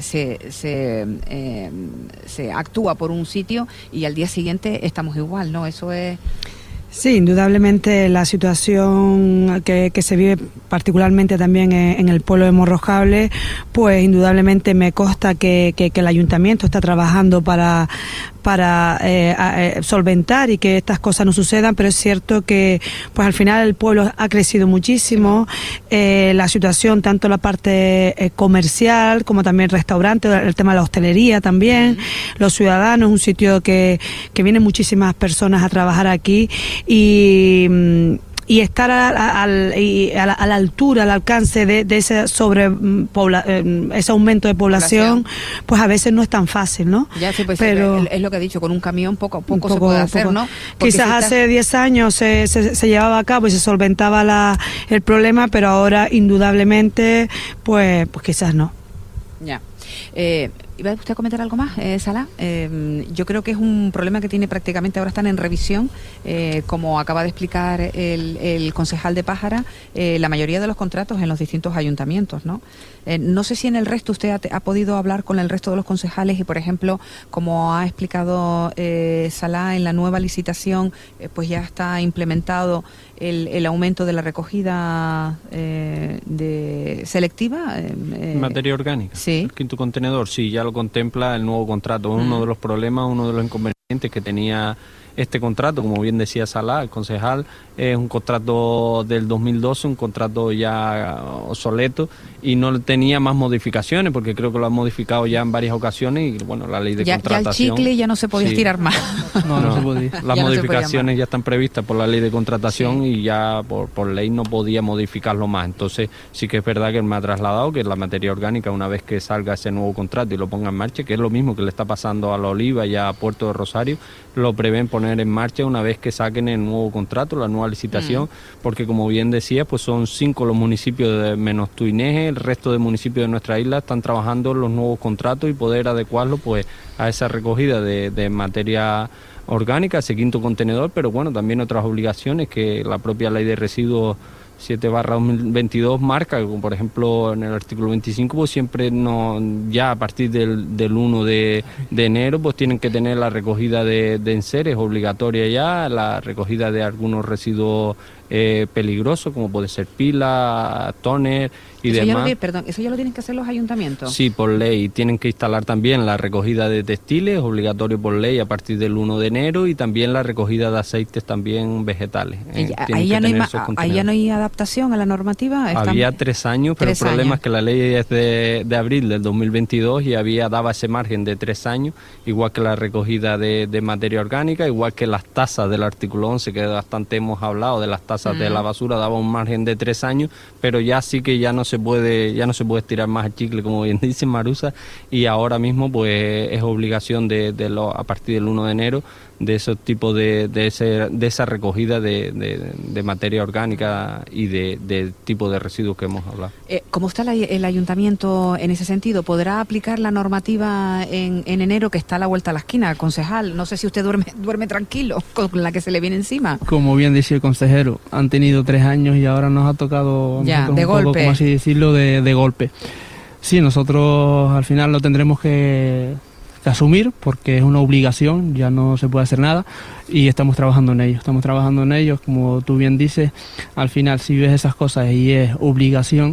se actúa por un sitio y al día siguiente estamos igual, ¿no? Eso es... Sí, indudablemente la situación que se vive particularmente también en el pueblo de Morrojable, pues indudablemente me consta que el ayuntamiento está trabajando para solventar y que estas cosas no sucedan, pero es cierto que pues al final el pueblo ha crecido muchísimo, la situación, tanto la parte comercial como también restaurante, el tema de la hostelería también, los ciudadanos, un sitio que vienen muchísimas personas a trabajar aquí, y estar a la altura, al alcance de ese ese aumento de población, pues a veces no es tan fácil, ¿no? Ya, sí, pues pero es lo que he dicho, con un camión poco a poco se puede hacer, ¿no? Porque quizás hace 10 años se llevaba a cabo y se solventaba el problema, pero ahora indudablemente pues quizás no. Ya. ¿Iba usted a comentar algo más, Salah? Yo creo que es un problema que tiene prácticamente, ahora están en revisión, como acaba de explicar el concejal de Pájara, la mayoría de los contratos en los distintos ayuntamientos, ¿no? No sé si en el resto usted ha podido hablar con el resto de los concejales y, por ejemplo, como ha explicado Salah, en la nueva licitación, pues ya está implementado el aumento de la recogida selectiva. Materia orgánica. Sí. El quinto contenedor, sí, ya lo contempla el nuevo contrato. Uno de los problemas, uno de los inconvenientes que tenía este contrato, como bien decía Salah, el concejal, es un contrato del 2012, un contrato ya obsoleto, y no tenía más modificaciones, porque creo que lo han modificado ya en varias ocasiones, y bueno, la ley de contratación... Ya el chicle ya no se podía estirar más. No se podía. Las ya modificaciones ya están previstas por la ley de contratación, y ya por ley no podía modificarlo más. Entonces sí que es verdad que él me ha trasladado que la materia orgánica, una vez que salga ese nuevo contrato y lo ponga en marcha, que es lo mismo que le está pasando a La Oliva y a Puerto de Rosario, lo prevén poner en marcha una vez que saquen el nuevo contrato, la nueva licitación, porque como bien decía, pues son 5 los municipios de menos Tuineje, el resto de municipios de nuestra isla están trabajando en los nuevos contratos y poder adecuarlo pues a esa recogida de materia orgánica, ese quinto contenedor, pero bueno, también otras obligaciones que la propia ley de residuos 7/2022 marca, como por ejemplo en el artículo 25, pues siempre ya a partir del 1 de enero pues tienen que tener la recogida de enseres obligatoria, ya la recogida de algunos residuos peligrosos, como puede ser pila, tóner y demás. ¿Eso ya lo tienen que hacer los ayuntamientos? Sí, por ley. Tienen que instalar también la recogida de textiles, obligatorio por ley a partir del 1 de enero, y también la recogida de aceites también vegetales. Ahí ya no hay adaptación a la normativa. Había 3 años, pero el problema es que la ley es de abril del 2022 y daba ese margen de 3 años, igual que la recogida de materia orgánica, igual que las tasas del artículo 11, que bastante hemos hablado de las tasas de la basura, daba un margen de 3 años, pero ya sí que ya no se puede estirar más el chicle, como bien dice Marusa, y ahora mismo pues es obligación a partir del 1 de enero de esos tipos de esa recogida de materia orgánica y de tipo de residuos que hemos hablado. ¿Cómo está el ayuntamiento en ese sentido? ¿Podrá aplicar la normativa en enero, que está a la vuelta a la esquina, concejal? No sé si usted duerme tranquilo con la que se le viene encima. Como bien decía el consejero, han tenido 3 años y ahora nos ha tocado de golpe, poco, como así decirlo, de golpe. Sí, nosotros al final lo tendremos que asumir, porque es una obligación, ya no se puede hacer nada, y estamos trabajando en ello, como tú bien dices. Al final, si ves esas cosas y es obligación,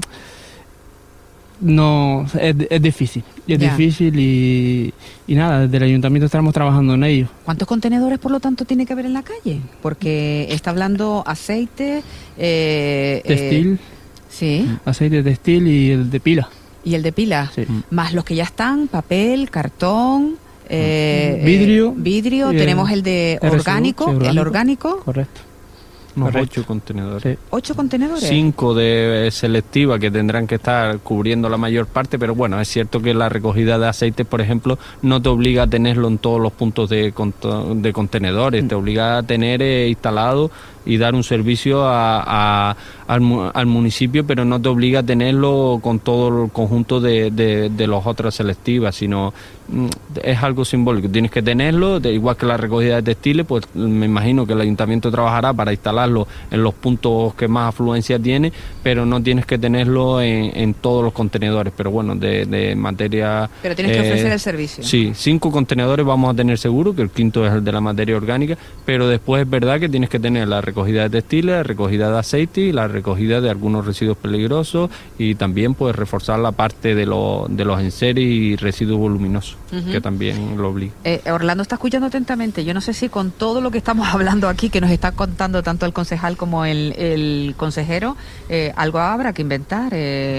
no es difícil, y nada, desde el ayuntamiento estamos trabajando en ello. ¿Cuántos contenedores, por lo tanto, tiene que haber en la calle? Porque está hablando aceite, textil, sí, aceite, textil y el de pila. Y el de pila, sí, más los que ya están, papel, cartón, vidrio, tenemos el de orgánico, el orgánico, correcto. Unos Correcto. 8 contenedores. Sí. 8 contenedores. 5 de selectiva que tendrán que estar cubriendo la mayor parte, pero bueno, es cierto que la recogida de aceites, por ejemplo, no te obliga a tenerlo en todos los puntos de contenedores, te obliga a tener instalado y dar un servicio al municipio, pero no te obliga a tenerlo con todo el conjunto de las otras selectivas, sino es algo simbólico. Tienes que tenerlo, igual que la recogida de textiles, pues me imagino que el ayuntamiento trabajará para instalarlo en los puntos que más afluencia tiene, pero no tienes que tenerlo en todos los contenedores. Pero bueno, de materia... Pero tienes que ofrecer el servicio. Sí, 5 contenedores vamos a tener seguro, que el quinto es el de la materia orgánica, pero después es verdad que tienes que tener la recogida de textiles, la recogida de aceite y la recogida de algunos residuos peligrosos, y también pues reforzar la parte de los enseres y residuos voluminosos, que también lo obliga. Orlando está escuchando atentamente. Yo no sé si con todo lo que estamos hablando aquí, que nos está contando tanto el concejal como el consejero, algo habrá que inventar.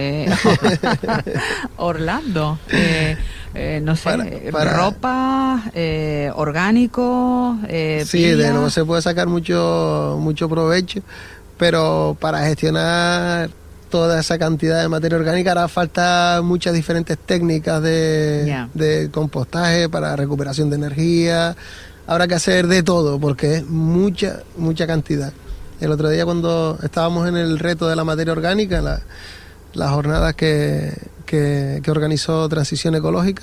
Orlando, no sé, para ropa, orgánico, sí, de nuevo se puede sacar mucho provecho, pero para gestionar toda esa cantidad de materia orgánica hará falta muchas diferentes técnicas de compostaje, para recuperación de energía. Habrá que hacer de todo porque es mucha cantidad. El otro día, cuando estábamos en el reto de la materia orgánica, las jornadas que organizó Transición Ecológica,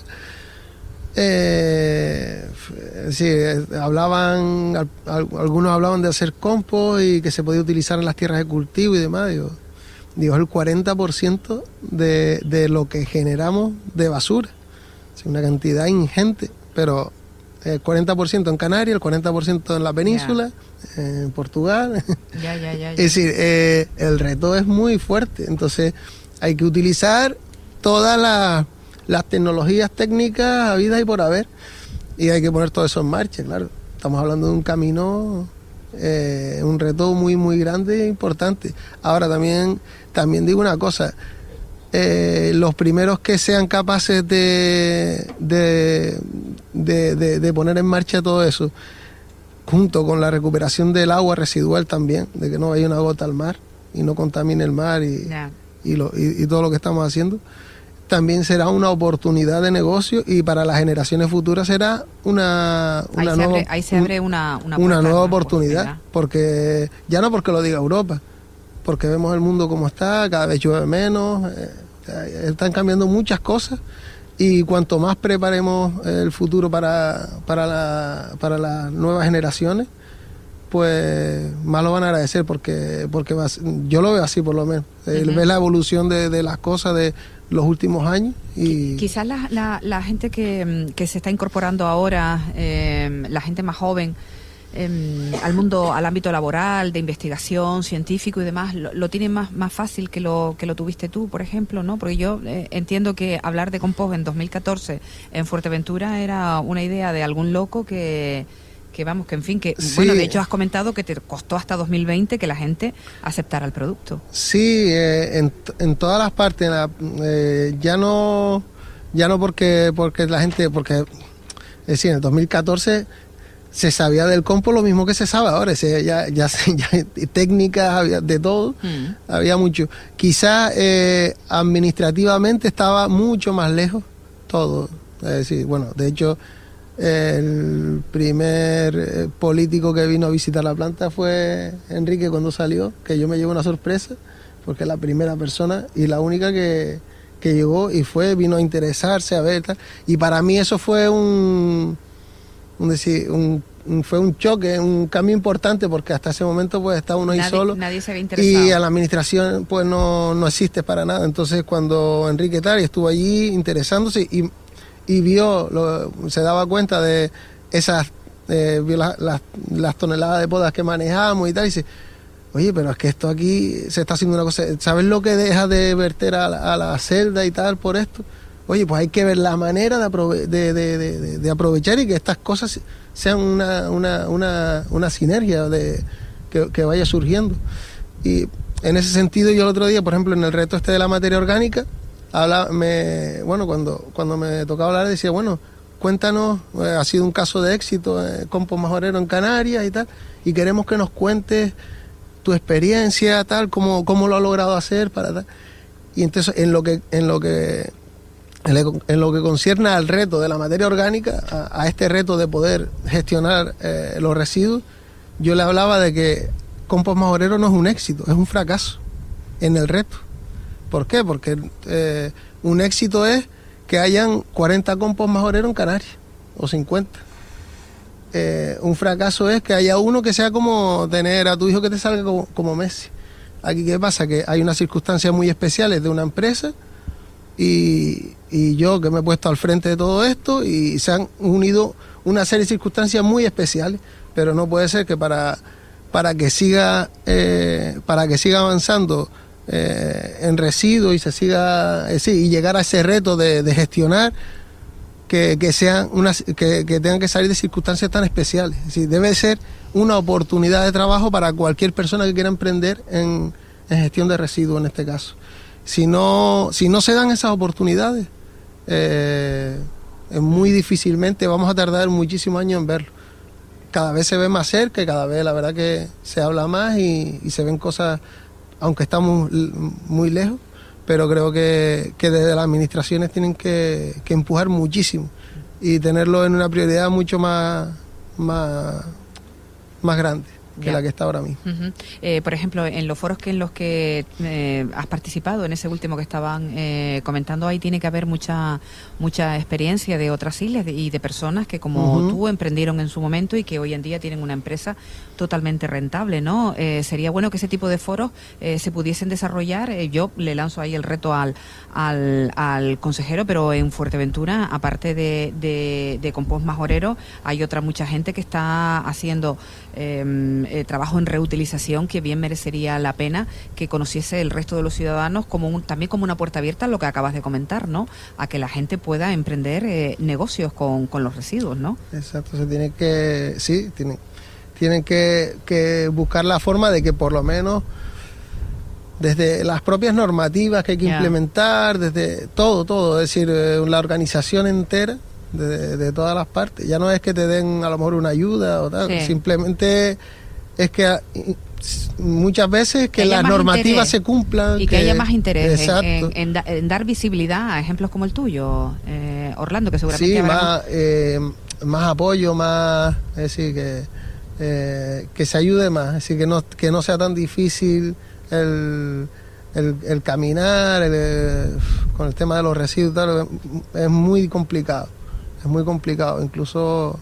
algunos hablaban de hacer compost y que se podía utilizar en las tierras de cultivo y demás. Digo, el 40% de lo que generamos de basura. Es una cantidad ingente, pero el 40% en Canarias, el 40% en la península, en Portugal. Es decir, el reto es muy fuerte. Entonces hay que utilizar todas las tecnologías técnicas habidas y por haber, y hay que poner todo eso en marcha, claro. Estamos hablando de un camino, un reto muy grande e importante. Ahora también digo una cosa, los primeros que sean capaces de poner en marcha todo eso, junto con la recuperación del agua residual también, de que no vaya una gota al mar y no contamine el mar y todo lo que estamos haciendo, también será una oportunidad de negocio, y para las generaciones futuras será una nueva oportunidad, porque ya no porque lo diga Europa, porque vemos el mundo como está, cada vez llueve menos, están cambiando muchas cosas, y cuanto más preparemos el futuro para las nuevas generaciones, pues más lo van a agradecer, porque yo lo veo así, por lo menos. Ves la evolución de las cosas de los últimos años. Y quizás la gente que se está incorporando ahora, la gente más joven, al ámbito laboral, de investigación, científico y demás, lo tiene más fácil que lo tuviste tú, por ejemplo, ¿no? Porque yo entiendo que hablar de compost en 2014 en Fuerteventura era una idea de algún loco que sí. Bueno, de hecho has comentado que te costó hasta 2020 que la gente aceptara el producto. Sí, en todas las partes, ya no porque la gente, porque es decir, en el 2014 se sabía del compost lo mismo que se sabe ahora, ya técnicas, había de todo, había mucho. Quizás administrativamente estaba mucho más lejos todo, es decir, bueno, de hecho el primer político que vino a visitar la planta fue Enrique cuando salió, que yo me llevo una sorpresa, porque es la primera persona y la única que llegó y vino a interesarse, a ver, tal. Y para mí eso fue fue un choque, un cambio importante, porque hasta ese momento pues estaba uno ahí solo, nadie se había interesado, y a la administración pues no existe para nada. Entonces cuando Enrique estuvo allí interesándose y se daba cuenta de esas, vio las toneladas de podas que manejamos y tal, y dice, oye, pero es que esto aquí se está haciendo una cosa, ¿sabes lo que deja de verter a la celda y tal por esto? Oye, pues hay que ver la manera de aprovechar y que estas cosas sean una sinergia que vaya surgiendo. Y en ese sentido, yo el otro día, por ejemplo, en el reto de la materia orgánica, cuando me tocaba hablar, decía, bueno, cuéntanos, ha sido un caso de éxito, compost majorero en Canarias y tal, y queremos que nos cuentes tu experiencia, tal, cómo lo ha logrado hacer, y entonces en lo que concierne al reto de la materia orgánica, a este reto de poder gestionar los residuos, yo le hablaba de que Compost Majorero no es un éxito, es un fracaso en el reto. ¿Por qué? Porque un éxito es que hayan 40 Compost Majorero en Canarias, o 50. Un fracaso es que haya uno que sea como tener a tu hijo que te salga como Messi. Aquí, ¿qué pasa? Que hay unas circunstancias muy especiales de una empresa y yo que me he puesto al frente de todo esto, y se han unido una serie de circunstancias muy especiales, pero no puede ser que para que siga avanzando en residuos y se siga y llegar a ese reto de gestionar, que tengan que salir de circunstancias tan especiales. Es decir, debe ser una oportunidad de trabajo para cualquier persona que quiera emprender en gestión de residuos, en este caso. Si no se dan esas oportunidades, muy difícilmente vamos a tardar muchísimos años en verlo. Cada vez se ve más cerca y cada vez la verdad que se habla más y se ven cosas, aunque estamos muy lejos, pero creo que desde las administraciones tienen que empujar muchísimo y tenerlo en una prioridad mucho más grande que la que está ahora mismo. Por ejemplo, en los foros en los que has participado, en ese último que estaban comentando, ahí tiene que haber mucha experiencia de otras islas y de personas que como tú emprendieron en su momento y que hoy en día tienen una empresa totalmente rentable, ¿no? Sería bueno que ese tipo de foros se pudiesen desarrollar. Yo le lanzo ahí el reto al consejero, pero en Fuerteventura, aparte de Compost Majorero, hay mucha gente que está haciendo trabajo en reutilización, que bien merecería la pena que conociese el resto de los ciudadanos también como una puerta abierta a lo que acabas de comentar, ¿no? A que la gente pueda emprender negocios con los residuos, ¿no? Exacto, tienen que buscar la forma de que por lo menos desde las propias normativas que hay que implementar, desde todo, es decir, la organización entera de todas las partes. Ya no es que te den a lo mejor una ayuda o tal, simplemente es que muchas veces que las normativas se cumplan. Y que haya más interés en dar visibilidad a ejemplos como el tuyo, Orlando, que seguramente más apoyo, más, es decir, que se ayude más, es decir, que no sea tan difícil el caminar con el tema de los residuos, tal, es muy complicado. Es muy complicado, incluso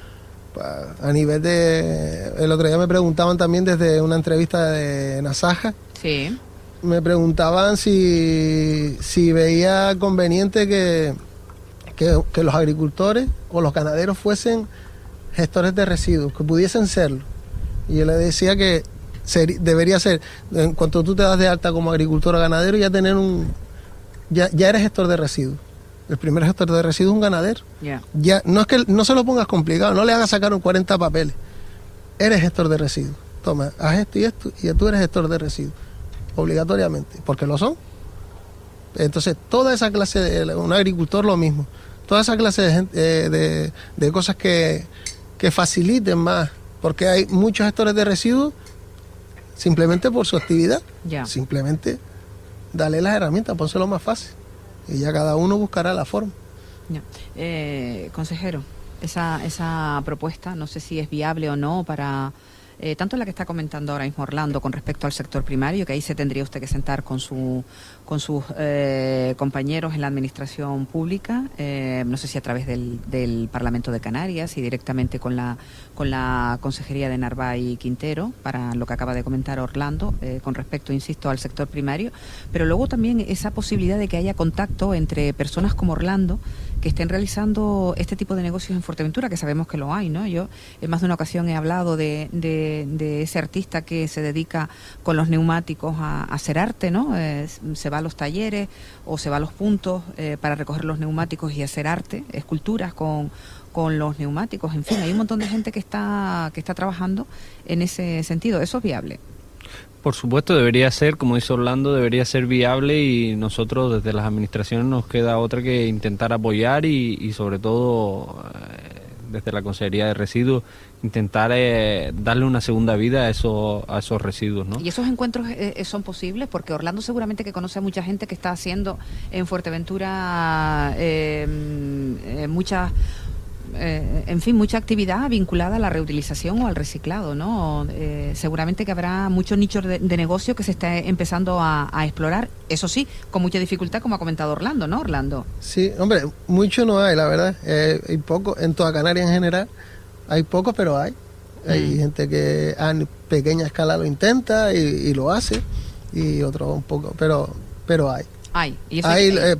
a nivel el otro día me preguntaban también desde una entrevista de Nasaja, me preguntaban si veía conveniente que los agricultores o los ganaderos fuesen gestores de residuos, que pudiesen serlo. Y yo le decía que debería ser, en cuanto tú te das de alta como agricultor o ganadero, ya eres gestor de residuos. El primer gestor de residuos es un ganadero. Ya, no es que no se lo pongas complicado, no le hagas sacar 40 papeles. Eres gestor de residuos. Toma, haz esto y ya tú eres gestor de residuos. Obligatoriamente, porque lo son. Entonces, toda esa clase de un agricultor lo mismo. Toda esa clase de cosas que faciliten más, porque hay muchos gestores de residuos simplemente por su actividad. Simplemente dale las herramientas, pónselo más fácil. Y ya cada uno buscará la forma. Consejero, esa propuesta, no sé si es viable o no para tanto la que está comentando ahora mismo Orlando con respecto al sector primario, que ahí se tendría usted que sentar con sus compañeros en la administración pública, no sé si a través del Parlamento de Canarias y directamente con la Consejería de Narváez y Quintero, para lo que acaba de comentar Orlando, con respecto, insisto, al sector primario, pero luego también esa posibilidad de que haya contacto entre personas como Orlando que estén realizando este tipo de negocios en Fuerteventura, que sabemos que lo hay, ¿no? Yo en más de una ocasión he hablado de ese artista que se dedica con los neumáticos a hacer arte, ¿no? Se va a los talleres o se va a los puntos para recoger los neumáticos y hacer arte, esculturas con los neumáticos, en fin, hay un montón de gente que está trabajando en ese sentido. ¿Eso es viable? Por supuesto, debería ser, como dice Orlando, debería ser viable, y nosotros desde las administraciones nos queda otra que intentar apoyar y sobre todo desde la Consejería de Residuos, intentar darle una segunda vida a esos residuos, ¿no? ¿Y esos encuentros son posibles? Porque Orlando seguramente que conoce a mucha gente que está haciendo en Fuerteventura mucha actividad vinculada a la reutilización o al reciclado, ¿no? Seguramente que habrá muchos nichos de negocio que se está empezando a explorar, eso sí, con mucha dificultad, como ha comentado Orlando, ¿no, Orlando? Sí, hombre, mucho no hay, la verdad. Hay poco, en toda Canarias en general, hay pocos, pero hay. Hay gente que a pequeña escala lo intenta y lo hace, y otros un poco, pero hay. ¿Y eso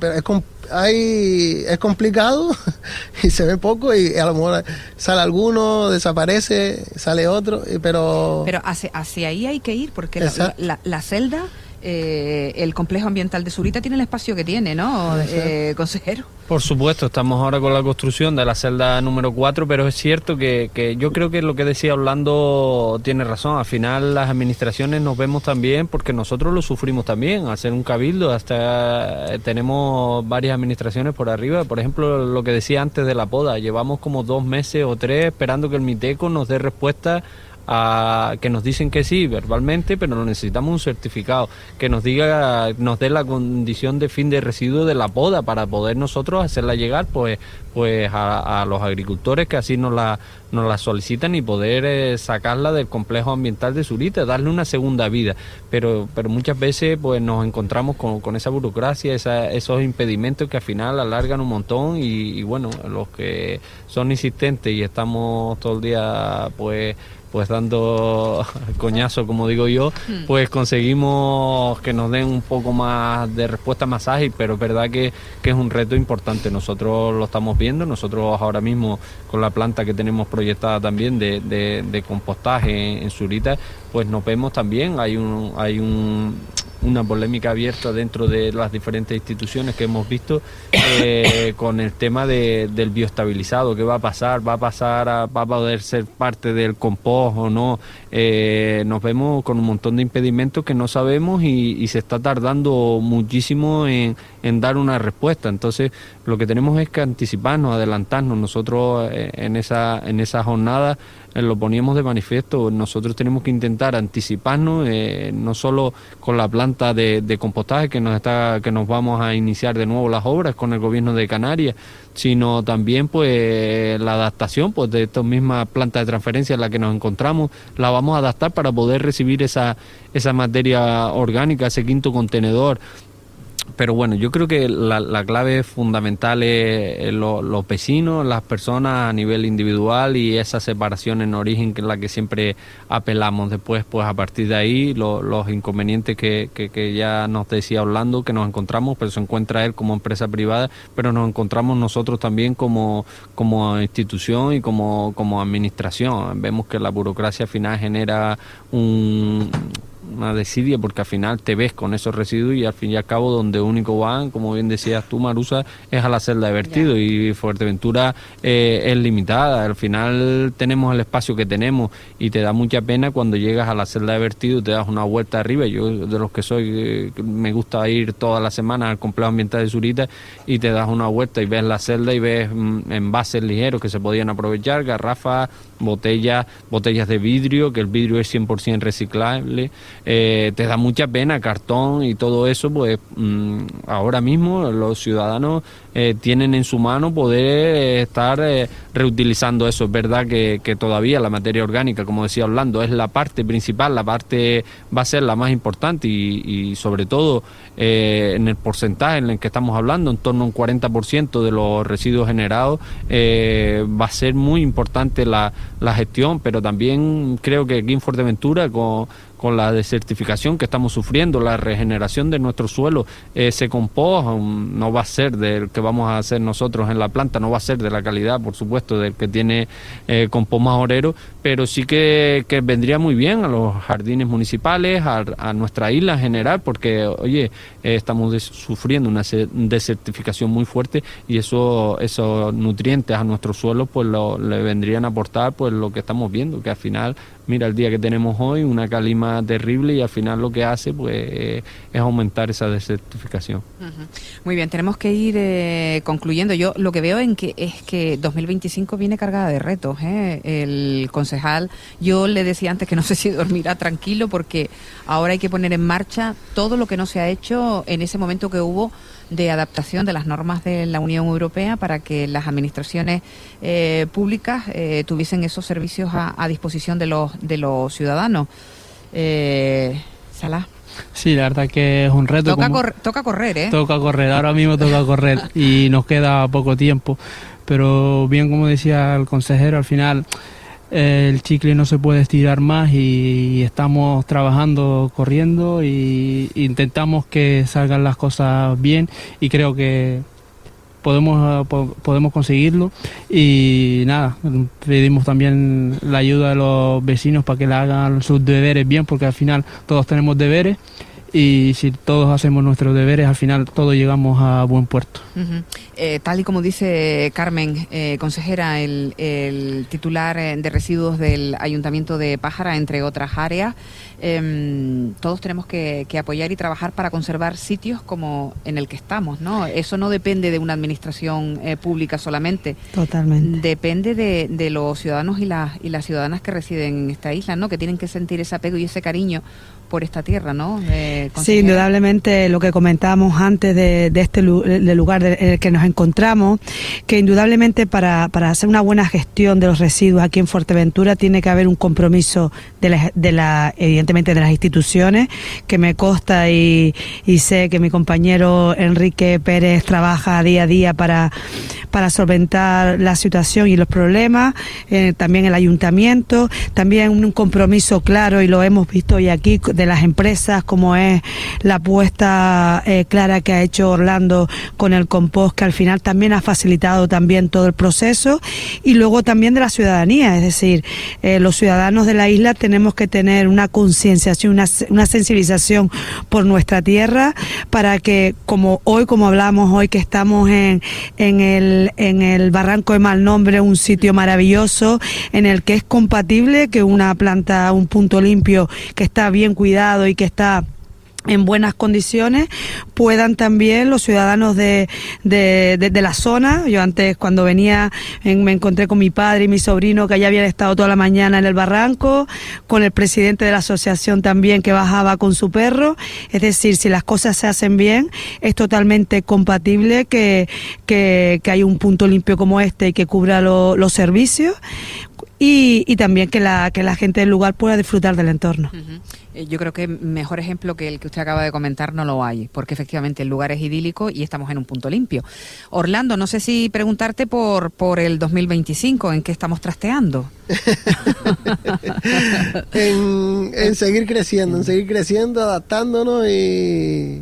es complicado y se ve poco y a lo mejor sale alguno, desaparece, sale otro, pero hacia ahí hay que ir, porque la celda, el complejo ambiental de Zurita tiene el espacio que tiene, ¿no, consejero? Por supuesto, estamos ahora con la construcción de la celda número 4, pero es cierto que yo creo que lo que decía Orlando tiene razón. Al final las administraciones nos vemos también porque nosotros lo sufrimos también. Al ser un cabildo, hasta tenemos varias administraciones por arriba. Por ejemplo, lo que decía antes de la poda, llevamos como 2 meses o 3 esperando que el Miteco nos dé respuesta a que nos dicen que sí verbalmente, pero necesitamos un certificado que nos dé la condición de fin de residuo de la poda para poder nosotros hacerla llegar pues a los agricultores que así nos la solicitan y poder sacarla del complejo ambiental de Zurita, darle una segunda vida, pero muchas veces pues nos encontramos con esa burocracia, esos impedimentos que al final alargan un montón y bueno, los que son insistentes y estamos todo el día pues dando coñazo, como digo yo, pues conseguimos que nos den un poco más de respuesta más ágil, pero es verdad que es un reto importante. Nosotros lo estamos viendo, nosotros ahora mismo con la planta que tenemos proyectada también de compostaje en Zurita, pues nos vemos también, hay una polémica abierta dentro de las diferentes instituciones que hemos visto con el tema del bioestabilizado. ¿Qué va a pasar? ¿Va a poder ser parte del compost o no? Nos vemos con un montón de impedimentos que no sabemos y se está tardando muchísimo en dar una respuesta. Entonces lo que tenemos es que anticiparnos, adelantarnos. Nosotros en esa jornada lo poníamos de manifiesto. Nosotros tenemos que intentar anticiparnos, no solo con la planta de compostaje que nos vamos a iniciar de nuevo las obras con el gobierno de Canarias, sino también pues la adaptación pues de estas mismas plantas de transferencia en las que nos encontramos, la vamos a adaptar para poder recibir esa materia orgánica, ese quinto contenedor. Pero bueno, yo creo que la clave fundamental es los vecinos, las personas a nivel individual y esa separación en origen que es la que siempre apelamos. Después, pues a partir de ahí, los inconvenientes que ya nos decía Orlando, que nos encontramos, pero se encuentra él como empresa privada, pero nos encontramos nosotros también como institución y como administración. Vemos que la burocracia al final genera una desidia porque al final te ves con esos residuos y al fin y al cabo donde único van, como bien decías tú, Marusa, es a la celda de vertido y Fuerteventura es limitada. Al final tenemos el espacio que tenemos y te da mucha pena cuando llegas a la celda de vertido, te das una vuelta arriba. Yo de los que soy, me gusta ir todas las semanas al complejo ambiental de Zurita y te das una vuelta y ves la celda y ves envases ligeros que se podían aprovechar, garrafas, botellas de vidrio, que el vidrio es 100% reciclable. Te da mucha pena, cartón y todo eso, pues ahora mismo los ciudadanos tienen en su mano poder estar reutilizando eso. Es verdad que todavía la materia orgánica, como decía Orlando, es la parte principal, la parte va a ser la más importante y sobre todo en el porcentaje en el que estamos hablando, en torno a un 40% de los residuos generados, va a ser muy importante la gestión, pero también creo que aquí en Fuerteventura con la desertificación que estamos sufriendo, la regeneración de nuestro suelo, ese compost no va a ser del que vamos a hacer nosotros en la planta, no va a ser de la calidad, por supuesto, del que tiene compost majorero, pero sí que vendría muy bien a los jardines municipales, a nuestra isla en general, porque, oye, estamos sufriendo una desertificación muy fuerte y esos nutrientes a nuestro suelo pues le vendrían a aportar pues lo que estamos viendo, que al final mira el día que tenemos hoy, una calima terrible, y al final lo que hace pues es aumentar esa desertificación. Muy bien, tenemos que ir concluyendo. Yo lo que veo es que 2025 viene cargada de retos, ¿eh? El concejal, yo le decía antes que no sé si dormirá tranquilo, porque ahora hay que poner en marcha todo lo que no se ha hecho en ese momento que hubo de adaptación de las normas de la Unión Europea para que las administraciones públicas tuviesen esos servicios a disposición de los ciudadanos. Salah. Sí, la verdad que es un reto. Toca correr, ¿eh? Toca correr, ahora mismo toca correr y nos queda poco tiempo. Pero bien, como decía el consejero, al final el chicle no se puede estirar más y estamos trabajando, corriendo y intentamos que salgan las cosas bien, y creo que podemos conseguirlo. Y nada, pedimos también la ayuda de los vecinos para que le hagan sus deberes bien, porque al final todos tenemos deberes, y si todos hacemos nuestros deberes, al final todos llegamos a buen puerto. Tal y como dice Carmen, consejera, el titular de residuos del Ayuntamiento de Pájara, entre otras áreas, todos tenemos que apoyar y trabajar para conservar sitios como en el que estamos, ¿no? Eso no depende de una administración pública solamente. Totalmente. Depende de los ciudadanos y las ciudadanas que residen en esta isla, ¿no? Que tienen que sentir ese apego y ese cariño por esta tierra, ¿no? Sí, indudablemente lo que comentábamos antes de este lugar en el que nos encontramos, que indudablemente para hacer una buena gestión de los residuos aquí en Fuerteventura tiene que haber un compromiso evidentemente de las instituciones, que me consta y sé que mi compañero Enrique Pérez trabaja día a día para solventar la situación y los problemas, también el ayuntamiento, también un compromiso claro, y lo hemos visto hoy aquí, de las empresas, como es la apuesta clara que ha hecho Orlando con el compost, que al final también ha facilitado también todo el proceso, y luego también de la ciudadanía, es decir, los ciudadanos de la isla tenemos que tener una concienciación, una sensibilización por nuestra tierra, para que como hablamos hoy, que estamos en el Barranco de Malnombre, un sitio maravilloso en el que es compatible que una planta, un punto limpio que está bien cuidado y que está en buenas condiciones, puedan también los ciudadanos de la zona. Yo antes, cuando venía, me encontré con mi padre y mi sobrino, que allá habían estado toda la mañana en el barranco, con el presidente de la asociación también, que bajaba con su perro. Es decir, si las cosas se hacen bien, es totalmente compatible que hay un punto limpio como este y que cubra los servicios, y también que la gente del lugar pueda disfrutar del entorno. Yo creo que mejor ejemplo que el que usted acaba de comentar no lo hay, porque efectivamente el lugar es idílico y estamos en un punto limpio. Orlando, no sé si preguntarte por el 2025, ¿en qué estamos trasteando? en seguir creciendo, adaptándonos y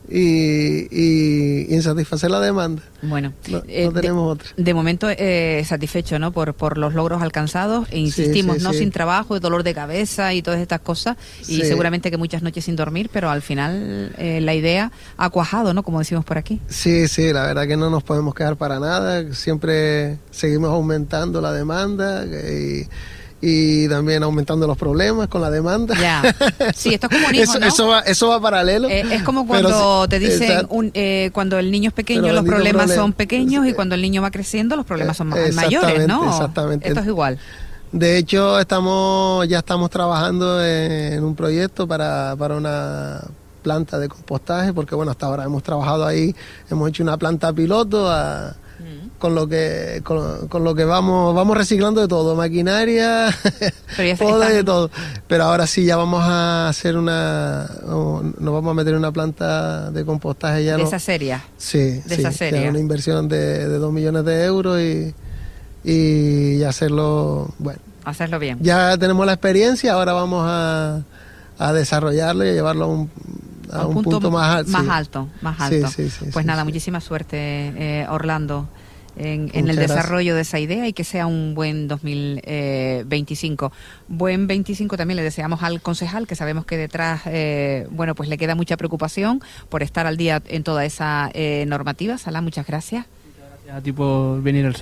en satisfacer la demanda. Bueno, no tenemos otra. De momento satisfecho, ¿no? Por los logros alcanzados, e insistimos, sí. Sin trabajo, dolor de cabeza y todas estas cosas, y seguramente que muchas noches sin dormir, pero al final la idea ha cuajado, ¿no? Como decimos por aquí. Sí, la verdad que no nos podemos quedar para nada, siempre seguimos aumentando la demanda y también aumentando los problemas con la demanda. Ya. Sí, esto es como un hijo, ¿no? Eso va paralelo. Es como cuando te dicen, cuando el niño es pequeño, los problemas son pequeños, y cuando el niño va creciendo, los problemas son mayores, ¿no? Exactamente. Esto es igual. De hecho, ya estamos trabajando en un proyecto para una planta de compostaje, porque bueno, hasta ahora hemos trabajado ahí, hemos hecho una planta piloto con lo que vamos reciclando de todo, maquinaria, poda y de todo. Pero ahora sí ya vamos a hacer nos vamos a meter en una planta de compostaje ya. ¿De esa serie? Sí, de esa serie. Una inversión de 2 millones de euros y hacerlo, bueno. Hacerlo bien. Ya tenemos la experiencia, ahora vamos a desarrollarlo y a llevarlo a un punto más alto. Más alto. Sí, pues nada, muchísima suerte, Orlando, en el desarrollo de esa idea, y que sea un buen 2025. Buen 25 también le deseamos al concejal, que sabemos que detrás, pues le queda mucha preocupación por estar al día en toda esa normativa. Salah, muchas gracias. Muchas gracias a ti por venir al sur.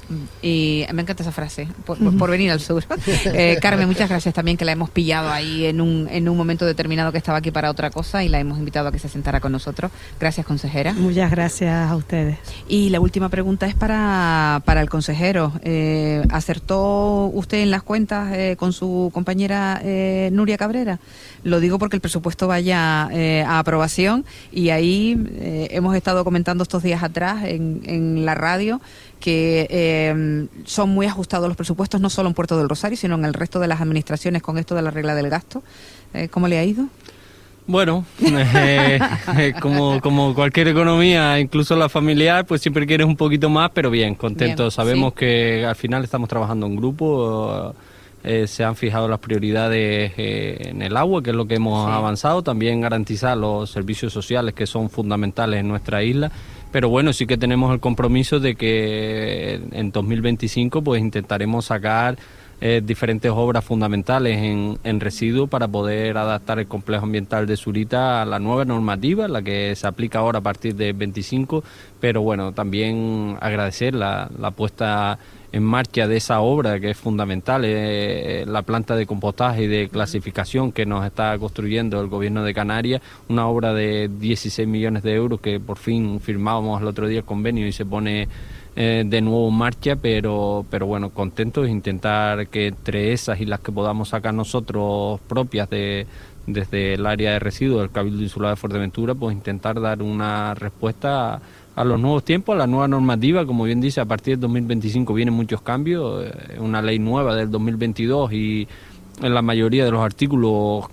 Y me encanta esa frase, por venir al sur. Carmen, muchas gracias también, que la hemos pillado ahí en un momento determinado que estaba aquí para otra cosa y la hemos invitado a que se sentara con nosotros. Gracias, consejera. Muchas gracias a ustedes. Y la última pregunta es para el consejero. ¿Acertó usted en las cuentas con su compañera Nuria Cabrera? Lo digo porque el presupuesto vaya a aprobación y ahí hemos estado comentando estos días atrás en la radio que son muy ajustados los presupuestos, no solo en Puerto del Rosario, sino en el resto de las administraciones con esto de la regla del gasto. ¿Cómo le ha ido? Bueno, como cualquier economía, incluso la familiar, pues siempre quieres un poquito más, pero bien, contentos. Bien, sabemos que al final estamos trabajando en grupo. Se han fijado las prioridades en el agua, que es lo que hemos avanzado, también garantizar los servicios sociales que son fundamentales en nuestra isla, pero bueno, sí que tenemos el compromiso de que en 2025 pues intentaremos sacar diferentes obras fundamentales en residuos para poder adaptar el complejo ambiental de Zurita a la nueva normativa, la que se aplica ahora a partir de 25, pero bueno, también agradecer la puesta en marcha de esa obra que es fundamental, la planta de compostaje y de clasificación que nos está construyendo el Gobierno de Canarias, una obra de 16 millones de euros que por fin firmábamos el otro día el convenio y se pone de nuevo en marcha, pero bueno, contentos de intentar que entre esas y las que podamos sacar nosotros propias desde el área de residuos del Cabildo Insular de Fuerteventura, pues intentar dar una respuesta a los nuevos tiempos, a la nueva normativa. Como bien dice, a partir del 2025 vienen muchos cambios, una ley nueva del 2022 y en la mayoría de los artículos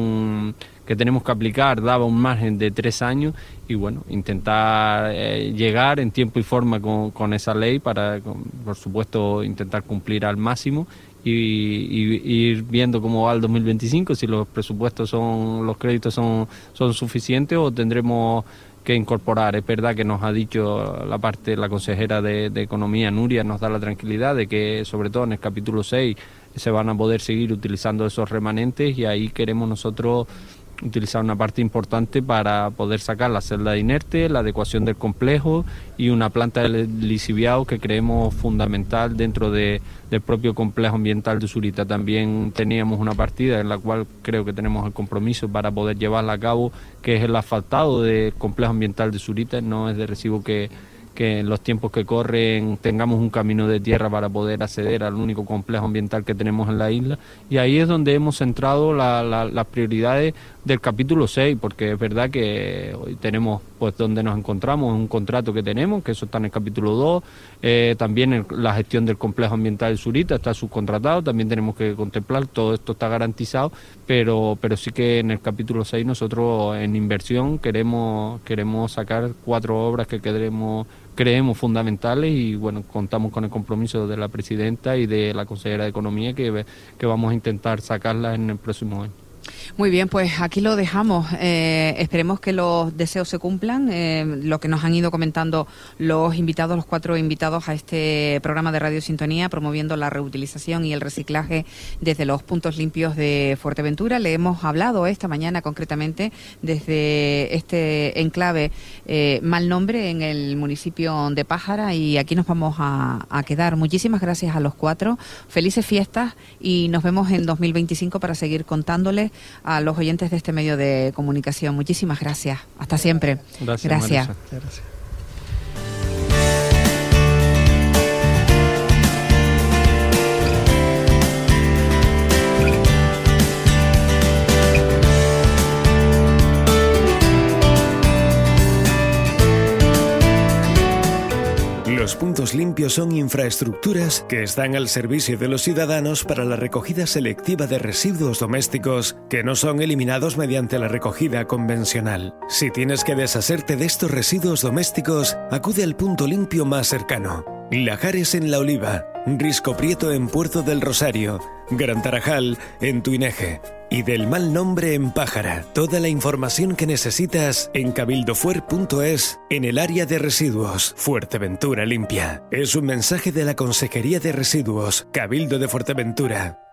que tenemos que aplicar daba un margen de 3 años y bueno, intentar llegar en tiempo y forma con esa ley para, por supuesto, intentar cumplir al máximo y ir viendo cómo va el 2025, si los presupuestos los créditos son suficientes o tendremos que incorporar. Es verdad que nos ha dicho la consejera de Economía, Nuria, nos da la tranquilidad de que sobre todo en el capítulo 6 se van a poder seguir utilizando esos remanentes y ahí queremos nosotros utilizar una parte importante para poder sacar la celda de inerte, la adecuación del complejo y una planta de lisiviado que creemos fundamental dentro del propio complejo ambiental de Zurita. También teníamos una partida en la cual creo que tenemos el compromiso para poder llevarla a cabo, que es el asfaltado del complejo ambiental de Zurita. No es de recibo que en los tiempos que corren tengamos un camino de tierra para poder acceder al único complejo ambiental que tenemos en la isla, y ahí es donde hemos centrado las prioridades del capítulo 6, porque es verdad que hoy tenemos pues donde nos encontramos un contrato que tenemos, que eso está en el capítulo 2, también la gestión del complejo ambiental de Zurita está subcontratado, también tenemos que contemplar, todo esto está garantizado, pero sí que en el capítulo 6 nosotros en inversión queremos sacar 4 obras que creemos fundamentales y bueno, contamos con el compromiso de la presidenta y de la consejera de Economía que vamos a intentar sacarlas en el próximo año. Muy bien, pues aquí lo dejamos. Esperemos que los deseos se cumplan. Lo que nos han ido comentando los 4 invitados a este programa de Radio Sintonía, promoviendo la reutilización y el reciclaje desde los puntos limpios de Fuerteventura. Le hemos hablado esta mañana concretamente desde este enclave Mal Nombre en el municipio de Pájara, y aquí nos vamos a quedar. Muchísimas gracias a los 4. Felices fiestas y nos vemos en 2025 para seguir contándoles a los oyentes de este medio de comunicación. Muchísimas gracias. Hasta siempre. Gracias. Gracias. Los puntos limpios son infraestructuras que están al servicio de los ciudadanos para la recogida selectiva de residuos domésticos que no son eliminados mediante la recogida convencional. Si tienes que deshacerte de estos residuos domésticos, acude al punto limpio más cercano. Lajares en La Oliva, Risco Prieto en Puerto del Rosario, Gran Tarajal en Tuineje y del Mal Nombre en Pájara. Toda la información que necesitas en cabildofuer.es en el área de residuos. Fuerteventura Limpia. Es un mensaje de la Consejería de Residuos, Cabildo de Fuerteventura.